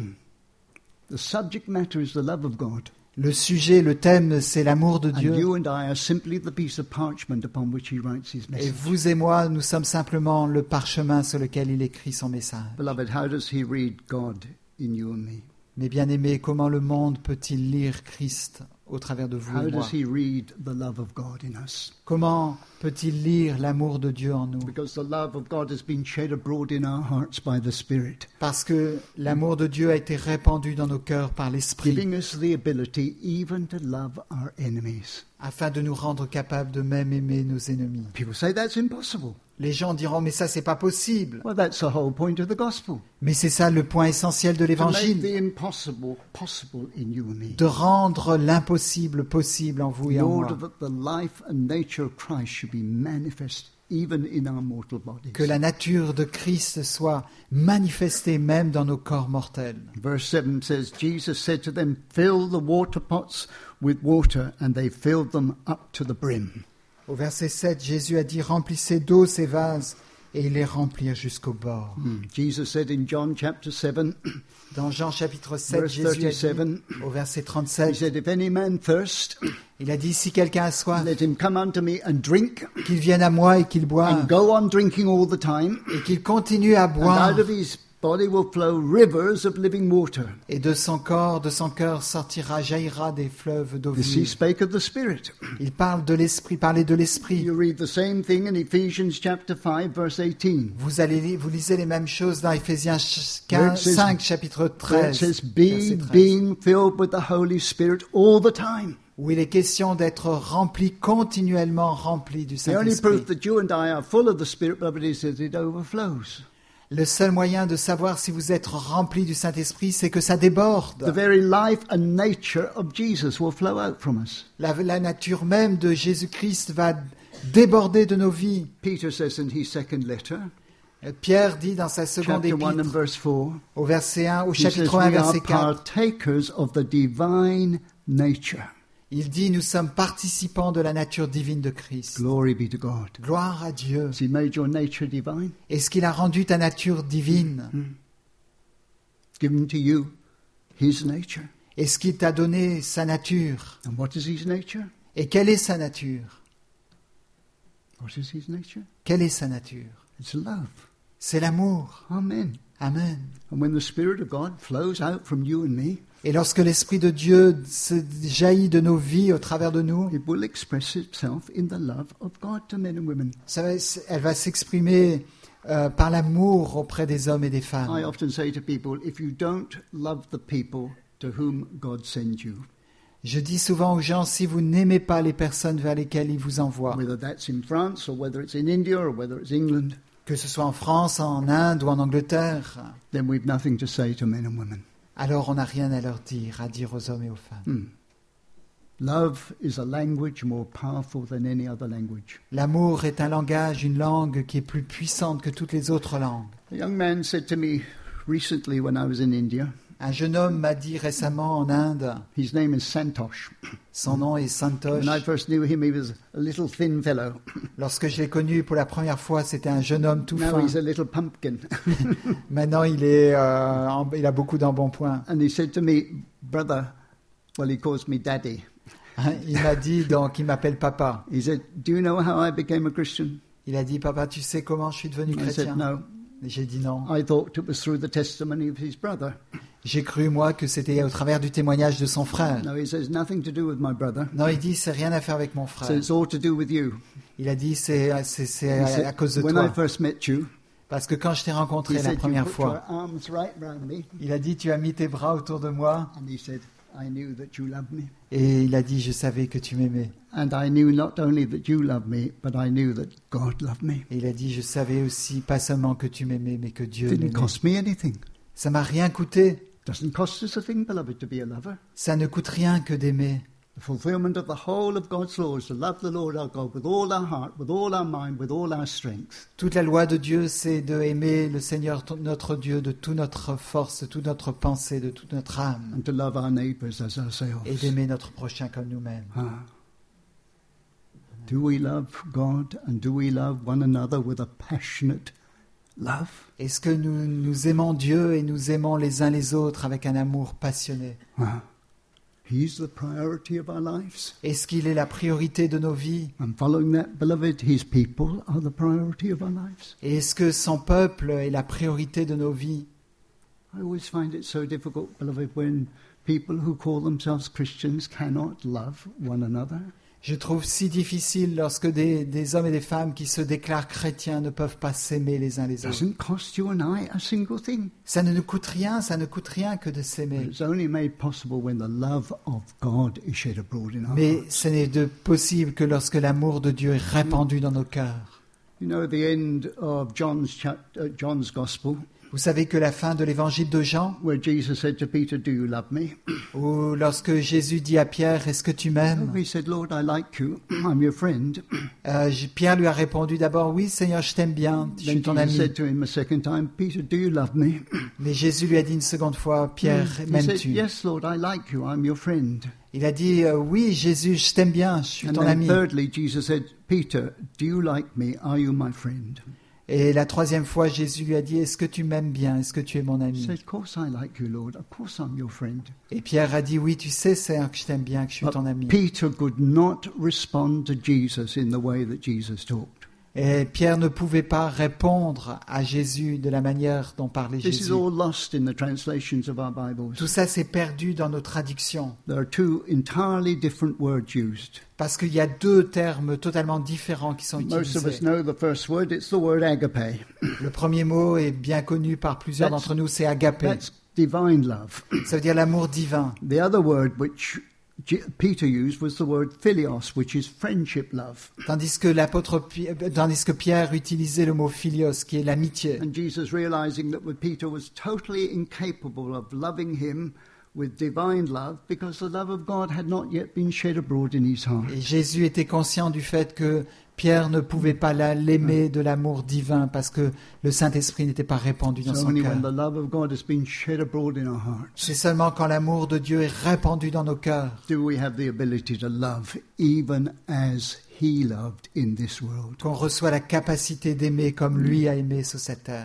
the subject matter is the love of God. Le sujet, le thème, c'est l'amour de And Dieu. you and I are simply the piece of parchment upon which he writes his Et message. vous et moi, nous sommes simplement le parchemin sur lequel il écrit son message. Beloved, how does he read God in you and me? Mes bien-aimés, comment le monde peut-il lire Christ au travers de vous How et moi? does he read the love of God in us? Comment peut-il lire l'amour de Dieu en nous? Because the love of God has been shed abroad in our hearts by the Spirit, Parce que l'amour de Dieu a été répandu dans nos cœurs par l'Esprit, giving us the ability even to love our enemies. afin de nous rendre capables de même aimer nos ennemis. People say that's impossible. Les gens diront, mais ça, c'est pas possible. Well, that's the whole point of the gospel. Mais c'est ça le point essentiel de To make l'Évangile, the impossible possible in you and me. de rendre l'impossible possible en vous et In en order moi. that the life and nature of Christ should be manifest even in our mortal bodies. Que la nature de Christ soit manifestée même dans nos corps mortels. Verse 7 says, Jesus said to them, fill the water pots with water, and they filled them up to the brim. Au verset 7, Jésus a dit, remplissez d'eau ces vases, et ils les remplirent jusqu'au bord. Jesus said in John chapter 7, Dans Jean chapitre 7, verse Jésus a 37, dit, au verset he 37, said, if any man thirst, il a dit, si quelqu'un a soif, let him come unto me and drink, qu'il vienne à moi et qu'il boive, and go on drinking all the time, et qu'il continue à and boire, out of his body will flow rivers of living water. et de son corps, de son cœur jaillira des fleuves d'eau This he vive. spake of the Spirit. Il parle de l'Esprit, parlait de l'Esprit. You read the same thing in Ephesians chapter 5, verse 18. Vous lisez les mêmes choses dans Ephésiens Where it says- 5, chapitre Where it 13, says, verset 13, being filled with the Holy Spirit all the time. où il est question d'être rempli, continuellement rempli du The only Saint-Esprit. proof that you and I are full of the Spirit, beloved, is that it overflows. Le seul moyen de savoir si vous êtes rempli du Saint-Esprit, c'est que ça déborde. The very life and nature of Jesus will flow out from us. La nature même de Jésus-Christ va déborder de nos vies. Peter says in his second letter, Pierre dit dans sa seconde chapter 1 and épître, verse 4, au verset 1, au he says, chapitre 1, we are verset 4, partakers of the divine nature. il dit, nous sommes participants de la nature divine de Christ. Glory be to God. Gloire à Dieu. Has he made your nature divine? Est-ce qu'il a rendu ta nature divine? Given to you his nature. Est-ce qu'il t'a donné sa nature? And what is his nature? Et quelle est sa nature? What is his nature? Quelle est sa nature? It's love. C'est l'amour. Amen. Amen. And when the Spirit of God flows out from you and me, Et lorsque l'Esprit de Dieu se jaillit de nos vies au travers de nous, it will express itself in the love of God to men and women. elle va s'exprimer par l'amour auprès des hommes et des I femmes. often say to people, if you don't love the people to whom God sends you, Je dis souvent aux gens, si vous n'aimez pas les personnes vers lesquelles il vous envoie, whether that's in France or whether it's in India or whether it's England, que ce soit en France, en Inde ou en Angleterre, then we've nothing to say to men and women. alors on n'a rien à leur dire, à dire aux hommes et aux femmes. Love is a language more powerful than any other language. L'amour est un langage, une langue qui est plus puissante que toutes les autres langues. A young man said to me recently when I was in India, Un jeune homme m'a dit récemment en Inde, his name is Santosh. son nom est Santosh. When I first knew him, he was a little thin fellow. Lorsque je l'ai connu pour la première fois, c'était un jeune homme tout Now fin. he's a little pumpkin. Maintenant, il a beaucoup d'embonpoint. And he said to me, brother, well, he calls me daddy. Il m'a dit, donc, il m'appelle papa. He said, do you know how I became a Christian? Il a dit, papa, tu sais comment je suis devenu I chrétien? said, no. Et j'ai dit non. I thought it was through the testimony of his brother. J'ai cru, moi, que c'était au travers du témoignage de son frère. No, he says, nothing to do with my brother. Non, il dit, c'est rien à faire avec mon So frère. it's all to do with you. Il a dit, c'est He à said, cause de when I toi. first met you, Parce que quand je t'ai he rencontré la said, you première put fois, your arms right round me. il a dit, tu as mis tes bras autour de moi. And he said, I knew that you loved me. Et il a dit, je savais que tu m'aimais. And I knew not only that you loved me, but I knew that God loved me. Et il a dit, je savais aussi, pas seulement que tu m'aimais, mais que Dieu It didn't m'aimait. cost me anything. Ça m'a rien coûté. Doesn't cost us a thing, beloved, to be a lover. Ça ne coûte rien que d'aimer. The fulfillment of the whole of God's law is to love the Lord our God with all our heart, with all our mind, with all our strength. Toute la loi de Dieu, c'est de aimer le Seigneur, notre Dieu, de toute notre force, de toute notre pensée, de toute notre âme, And to love our neighbours as ourselves. et d'aimer notre prochain comme nous-mêmes. Ah. Do we love God and do we love one another with a passionate love? Est-ce que nous aimons Dieu et nous aimons les uns les autres avec un amour passionné? Ah. He's the priority of our lives. Est-ce qu'il est la priorité de nos vies? And following that, beloved, his people are the priority of our lives. Et est-ce que son peuple est la priorité de nos vies? I always find it so difficult, beloved, when people who call themselves Christians cannot love one another. Je trouve si difficile lorsque des hommes et des femmes qui se déclarent chrétiens ne peuvent pas s'aimer les uns les It autres. doesn't cost you and I a single thing. Ça ne nous coûte rien, ça ne coûte rien que de s'aimer. It's only made possible when the love of God is shed abroad in our Mais hearts. ce n'est de possible que lorsque l'amour de Dieu est répandu dans nos cœurs. You know, the end of John's Gospel, Vous savez que la fin de l'évangile de Jean, where Jesus said to Peter, do you love me? où lorsque Jésus dit à Pierre, est-ce que tu m'aimes? He said, Lord, I like you. I'm your friend. Pierre lui a répondu d'abord, oui Seigneur, je t'aime bien, je Then suis ton Jesus ami. said to him a second time, Peter, do you love me? Mais Jésus lui a dit une seconde fois, Pierre, He said, m'aimes-tu? yes, Lord, I like you. I'm your friend. Il a dit, oui Jésus, je t'aime bien, je suis And ton then ami. thirdly, Jesus said, Peter, do you like me? Are you my friend? Et la troisième fois, Jésus lui a dit, est-ce que tu m'aimes bien? Est-ce que tu es mon He ami? said, of course I like you, Lord. Of course I'm your friend. Et Pierre a dit, oui, tu sais, Seigneur, que je t'aime bien, que je suis ton ami. Peter could not respond to Jesus in the way that Jesus talked. Et Pierre ne pouvait pas répondre à Jésus de la manière dont parlait This is Jésus. all lost in the translations of our Bibles. Tout ça s'est perdu dans nos traductions, There are two entirely different words used. parce qu'il y a deux termes totalement différents qui sont Most of us utilisés. know the first word. It's the word agape. Le premier mot est bien connu par plusieurs That's- d'entre nous, c'est agapé. That's divine love. Ça veut dire l'amour divin. The other word which Peter used was the word philios, which is friendship love. Tandis que Pierre utilisait le mot philios, qui est l'amitié. And Jesus, realizing that Peter was totally incapable of loving him with divine love because the love of God had not yet been shed abroad in his heart. Et Jésus était conscient du fait que Pierre ne pouvait pas l'aimer de l'amour divin parce que le Saint-Esprit n'était pas répandu dans It's son only when cœur. the love of God has been shed abroad in our hearts C'est seulement quand l'amour de Dieu est répandu dans nos cœurs do we have the ability to love even as he loved in this world. qu'on reçoit la capacité d'aimer comme lui a aimé sur cette terre.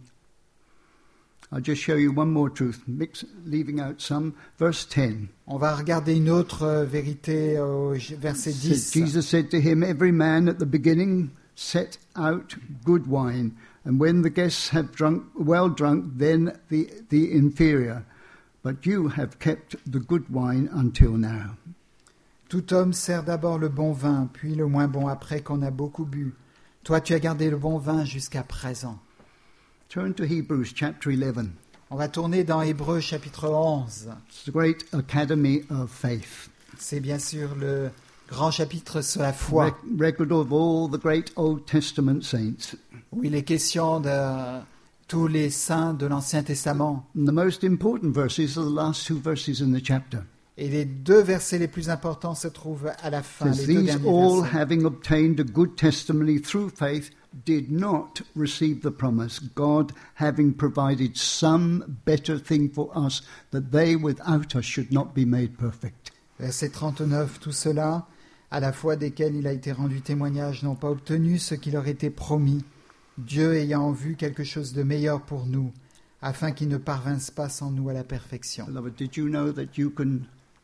I'll just show you one more truth, leaving out some. Verse 10. On va regarder une autre vérité au verset 10. Jesus said to him, every man at the beginning set out good wine, and when the guests have drunk, well drunk, then the inferior. But you have kept the good wine until now. Tout homme sert d'abord le bon vin, puis le moins bon après qu'on a beaucoup bu. Toi, tu as gardé le bon vin jusqu'à présent. Turn to Hebrews chapter 11. On va tourner dans Hébreux chapitre 11. It's the great academy of faith. C'est bien sûr le grand chapitre sur la foi, Record of all the great Old Testament saints. où il est question de tous les saints de l'Ancien Testament. And the most important verses are the last two verses in the chapter. Et les deux versets les plus importants se trouvent à la fin, It says, les deux these derniers all, versets. having obtained a good testimony through faith, did not receive the promise, God having provided some better thing for us, that they without us should not be made perfect. Verset 39, tout cela, à la foi desquels il a été rendu témoignage, n'ont pas obtenu ce qui leur était promis, Dieu ayant en vue quelque chose de meilleur pour nous, afin qu'ils ne parvinssent pas sans nous à la perfection. Beloved, did you know that you can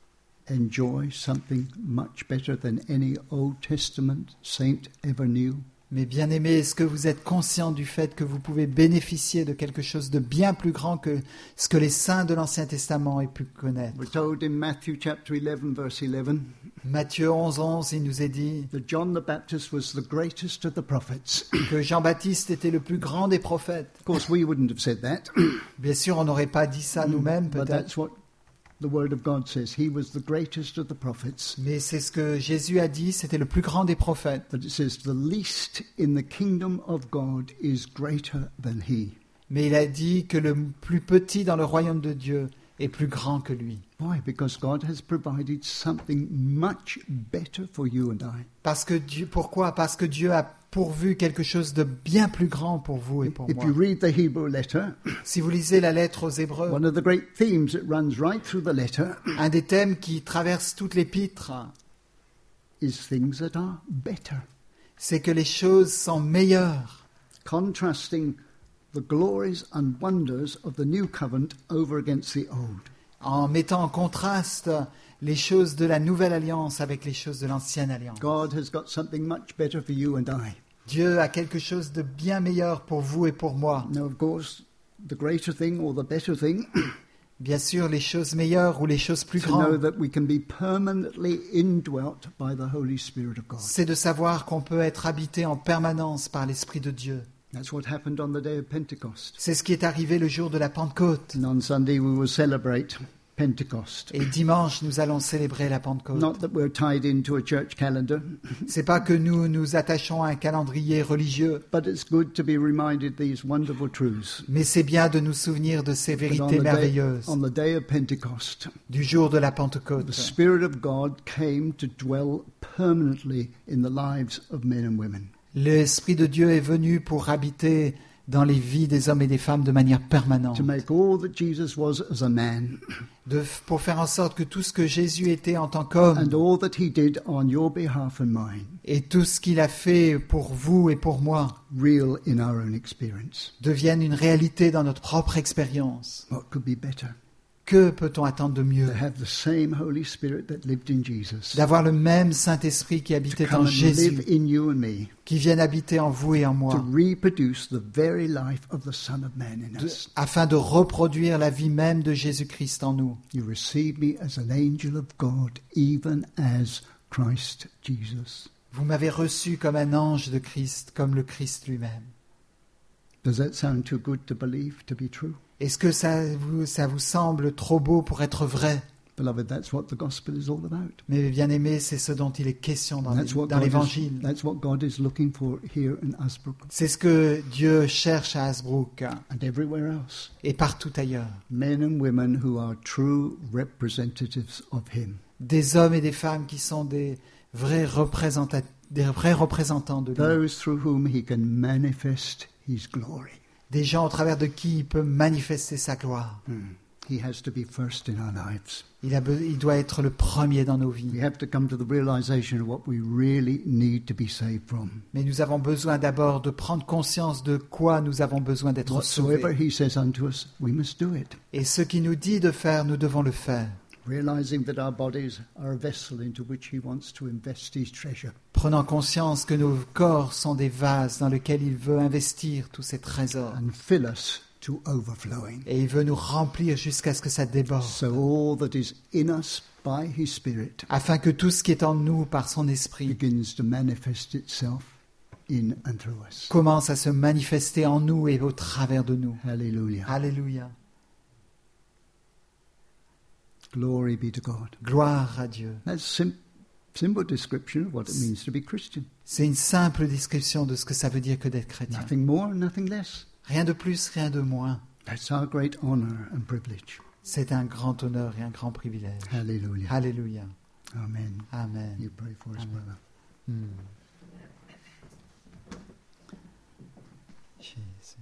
enjoy something much better than any Old Testament saint ever knew? Mais bien aimés, est-ce que vous êtes conscients du fait que vous pouvez bénéficier de quelque chose de bien plus grand que ce que les saints de l'Ancien Testament aient pu connaître? We're told in Matthew chapter 11, verse 11, Matthieu 11, il nous est dit that John the Baptist was the greatest of the prophets. que Jean-Baptiste était le plus grand des prophètes. Of course, we wouldn't have said that, Bien sûr, on n'aurait pas dit ça nous-mêmes, but peut-être. that's what the Word of God says. He was the greatest of the prophets. Mais c'est ce que Jésus a dit, c'était le plus grand des prophètes. But it says, the least in the kingdom of God is greater than he. Mais il a dit que le plus petit dans le royaume de Dieu est plus grand que lui. Why? Because God has provided something much better for you and I. Pourquoi? Parce que Dieu a pourvu quelque chose de bien plus grand pour vous et pour If moi. you read the Hebrew letter, Si vous lisez la lettre aux Hébreux, one of the great themes that runs right through the letter un des thèmes qui traverse toute l'épître, is things that are better. c'est que les choses sont meilleures, Contrasting the glories and wonders of the new covenant over against the old. en mettant en contraste les choses de la nouvelle alliance avec les choses de l'ancienne alliance. God has got something much better for you and I. Dieu a quelque chose de bien meilleur pour vous et pour moi. Now, of course, the greater thing or the better thing Bien sûr, les choses meilleures ou les choses plus to know grandes, that we can be permanently indwelt by the Holy Spirit of God. c'est de savoir qu'on peut être habité en permanence par l'Esprit de Dieu. That's what happened on the day of Pentecost. C'est ce qui est arrivé le jour de la Pentecôte. And on Sunday we will celebrate Pentecost. Et dimanche, nous allons célébrer la Pentecôte. Not that we're tied into a church calendar, C'est pas que nous nous attachons à un calendrier religieux, but it's good to be reminded these wonderful truths. mais c'est bien de nous souvenir de ces But vérités merveilleuses on the day of Pentecost, du jour de la the Pentecôte. Spirit of God came to dwell permanently in the lives of men and women. L'Esprit de Dieu est venu pour habiter dans les vies des hommes et des femmes de manière permanente, To make all that Jesus was as a man, pour faire en sorte que tout ce que Jésus était en tant qu'homme and all that he did on your behalf and mine, et tout ce qu'il a fait pour vous et pour moi real in our own experience. devienne une réalité dans notre propre expérience. What could be better? Que peut-on attendre de mieux? To have the same Holy Spirit that lived in Jesus D'avoir le même Saint-Esprit qui to habitait come en and Jésus, live in you and me, qui vienne habiter en vous et en to moi, reproduce the very life of the Son of Man in us. afin de reproduire la vie même de Jésus-Christ en nous. You receive me as an angel of God, even as Christ Jesus. Vous m'avez reçu comme un ange de Christ, comme le Christ lui-même. Does that sound too good to believe to be true? Est-ce que ça vous semble trop beau pour être vrai? Beloved, that's what the gospel is all about. Mais bien aimé, c'est ce dont il est question dans That's what l'Évangile. God is looking for here in Asbrook C'est ce que Dieu cherche à Hasbrook and everywhere else. et partout ailleurs. Men and women who are true representatives of Him. Des hommes et des femmes qui sont des vrais représentants de lui. Those through whom He can manifest His glory. Des gens au travers de qui il peut manifester sa gloire. He has to be first in our lives. Il doit être le premier dans nos We vies. have to come to the realization of what we really need to be saved from. Mais nous avons besoin d'abord de prendre conscience de quoi nous avons besoin d'être Whatsoever sauvés. He says unto us, we must do it. Et ce qu'il nous dit de faire, nous devons le faire. Realizing that our bodies are a vessel into which He wants to invest His treasure. Prenant conscience que nos corps sont des vases dans lesquels il veut investir tous ses trésors. And fill us to overflowing. Et il veut nous remplir jusqu'à ce que ça déborde. So all that is in us by His Spirit Afin que tout ce qui est en nous par son esprit begins to manifest itself in and through us. commence à se manifester en nous et au travers de nous. Hallelujah. Alléluia. Glory be to God. Gloire à Dieu. That's simple description of what it means to be Christian. C'est une simple description de ce que ça veut dire que d'être chrétien. Nothing more, nothing less. Rien de plus, rien de moins. That's our great honor and privilege. C'est un grand honneur et un grand privilège. Hallelujah. Alléluia. Amen. Amen. You pray for us, Amen. brother. Jésus.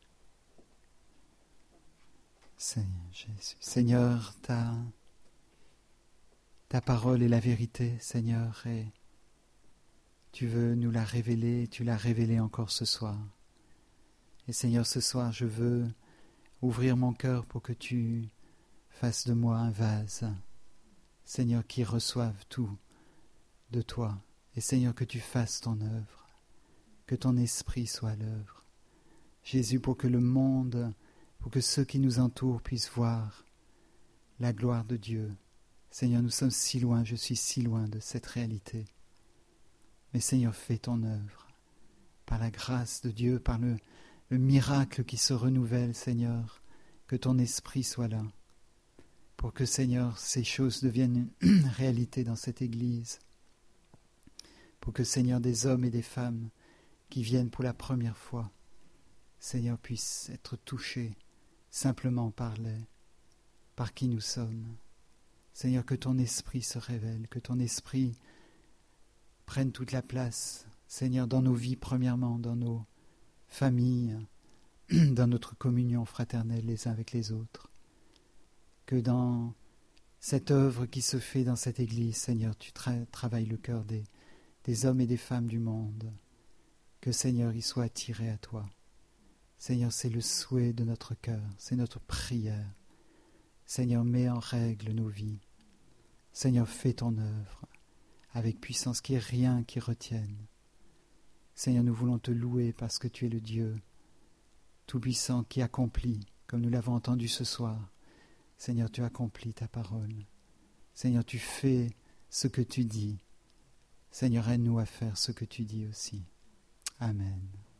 Seigneur Jésus. Seigneur, ta parole est la vérité, Seigneur, et tu veux nous la révéler, tu l'as révélée encore ce soir. Et Seigneur, ce soir, je veux ouvrir mon cœur pour que tu fasses de moi un vase, Seigneur, qui reçoive tout de toi. Et Seigneur, que tu fasses ton œuvre, que ton esprit soit à l'œuvre. Jésus, pour que le monde, pour que ceux qui nous entourent puissent voir la gloire de Dieu. Seigneur, nous sommes si loin, je suis si loin de cette réalité. Mais Seigneur, fais ton œuvre, par la grâce de Dieu, par le miracle qui se renouvelle, Seigneur, que ton esprit soit là, pour que, Seigneur, ces choses deviennent une réalité dans cette Église, pour que, Seigneur, des hommes et des femmes qui viennent pour la première fois, Seigneur, puissent être touchés simplement par qui nous sommes. Seigneur, que ton esprit se révèle, que ton esprit prenne toute la place, Seigneur, dans nos vies premièrement, dans nos familles, dans notre communion fraternelle les uns avec les autres. Que dans cette œuvre qui se fait dans cette Église, Seigneur, tu travailles le cœur des hommes et des femmes du monde. Que, Seigneur, ils soient attirés à toi. Seigneur, c'est le souhait de notre cœur, c'est notre prière. Seigneur, mets en règle nos vies. Seigneur, fais ton œuvre avec puissance, qu'il n'y ait rien qui retienne. Seigneur, nous voulons te louer parce que tu es le Dieu Tout-Puissant qui accomplit, comme nous l'avons entendu ce soir. Seigneur, tu accomplis ta parole. Seigneur, tu fais ce que tu dis. Seigneur, aide-nous à faire ce que tu dis aussi. Amen.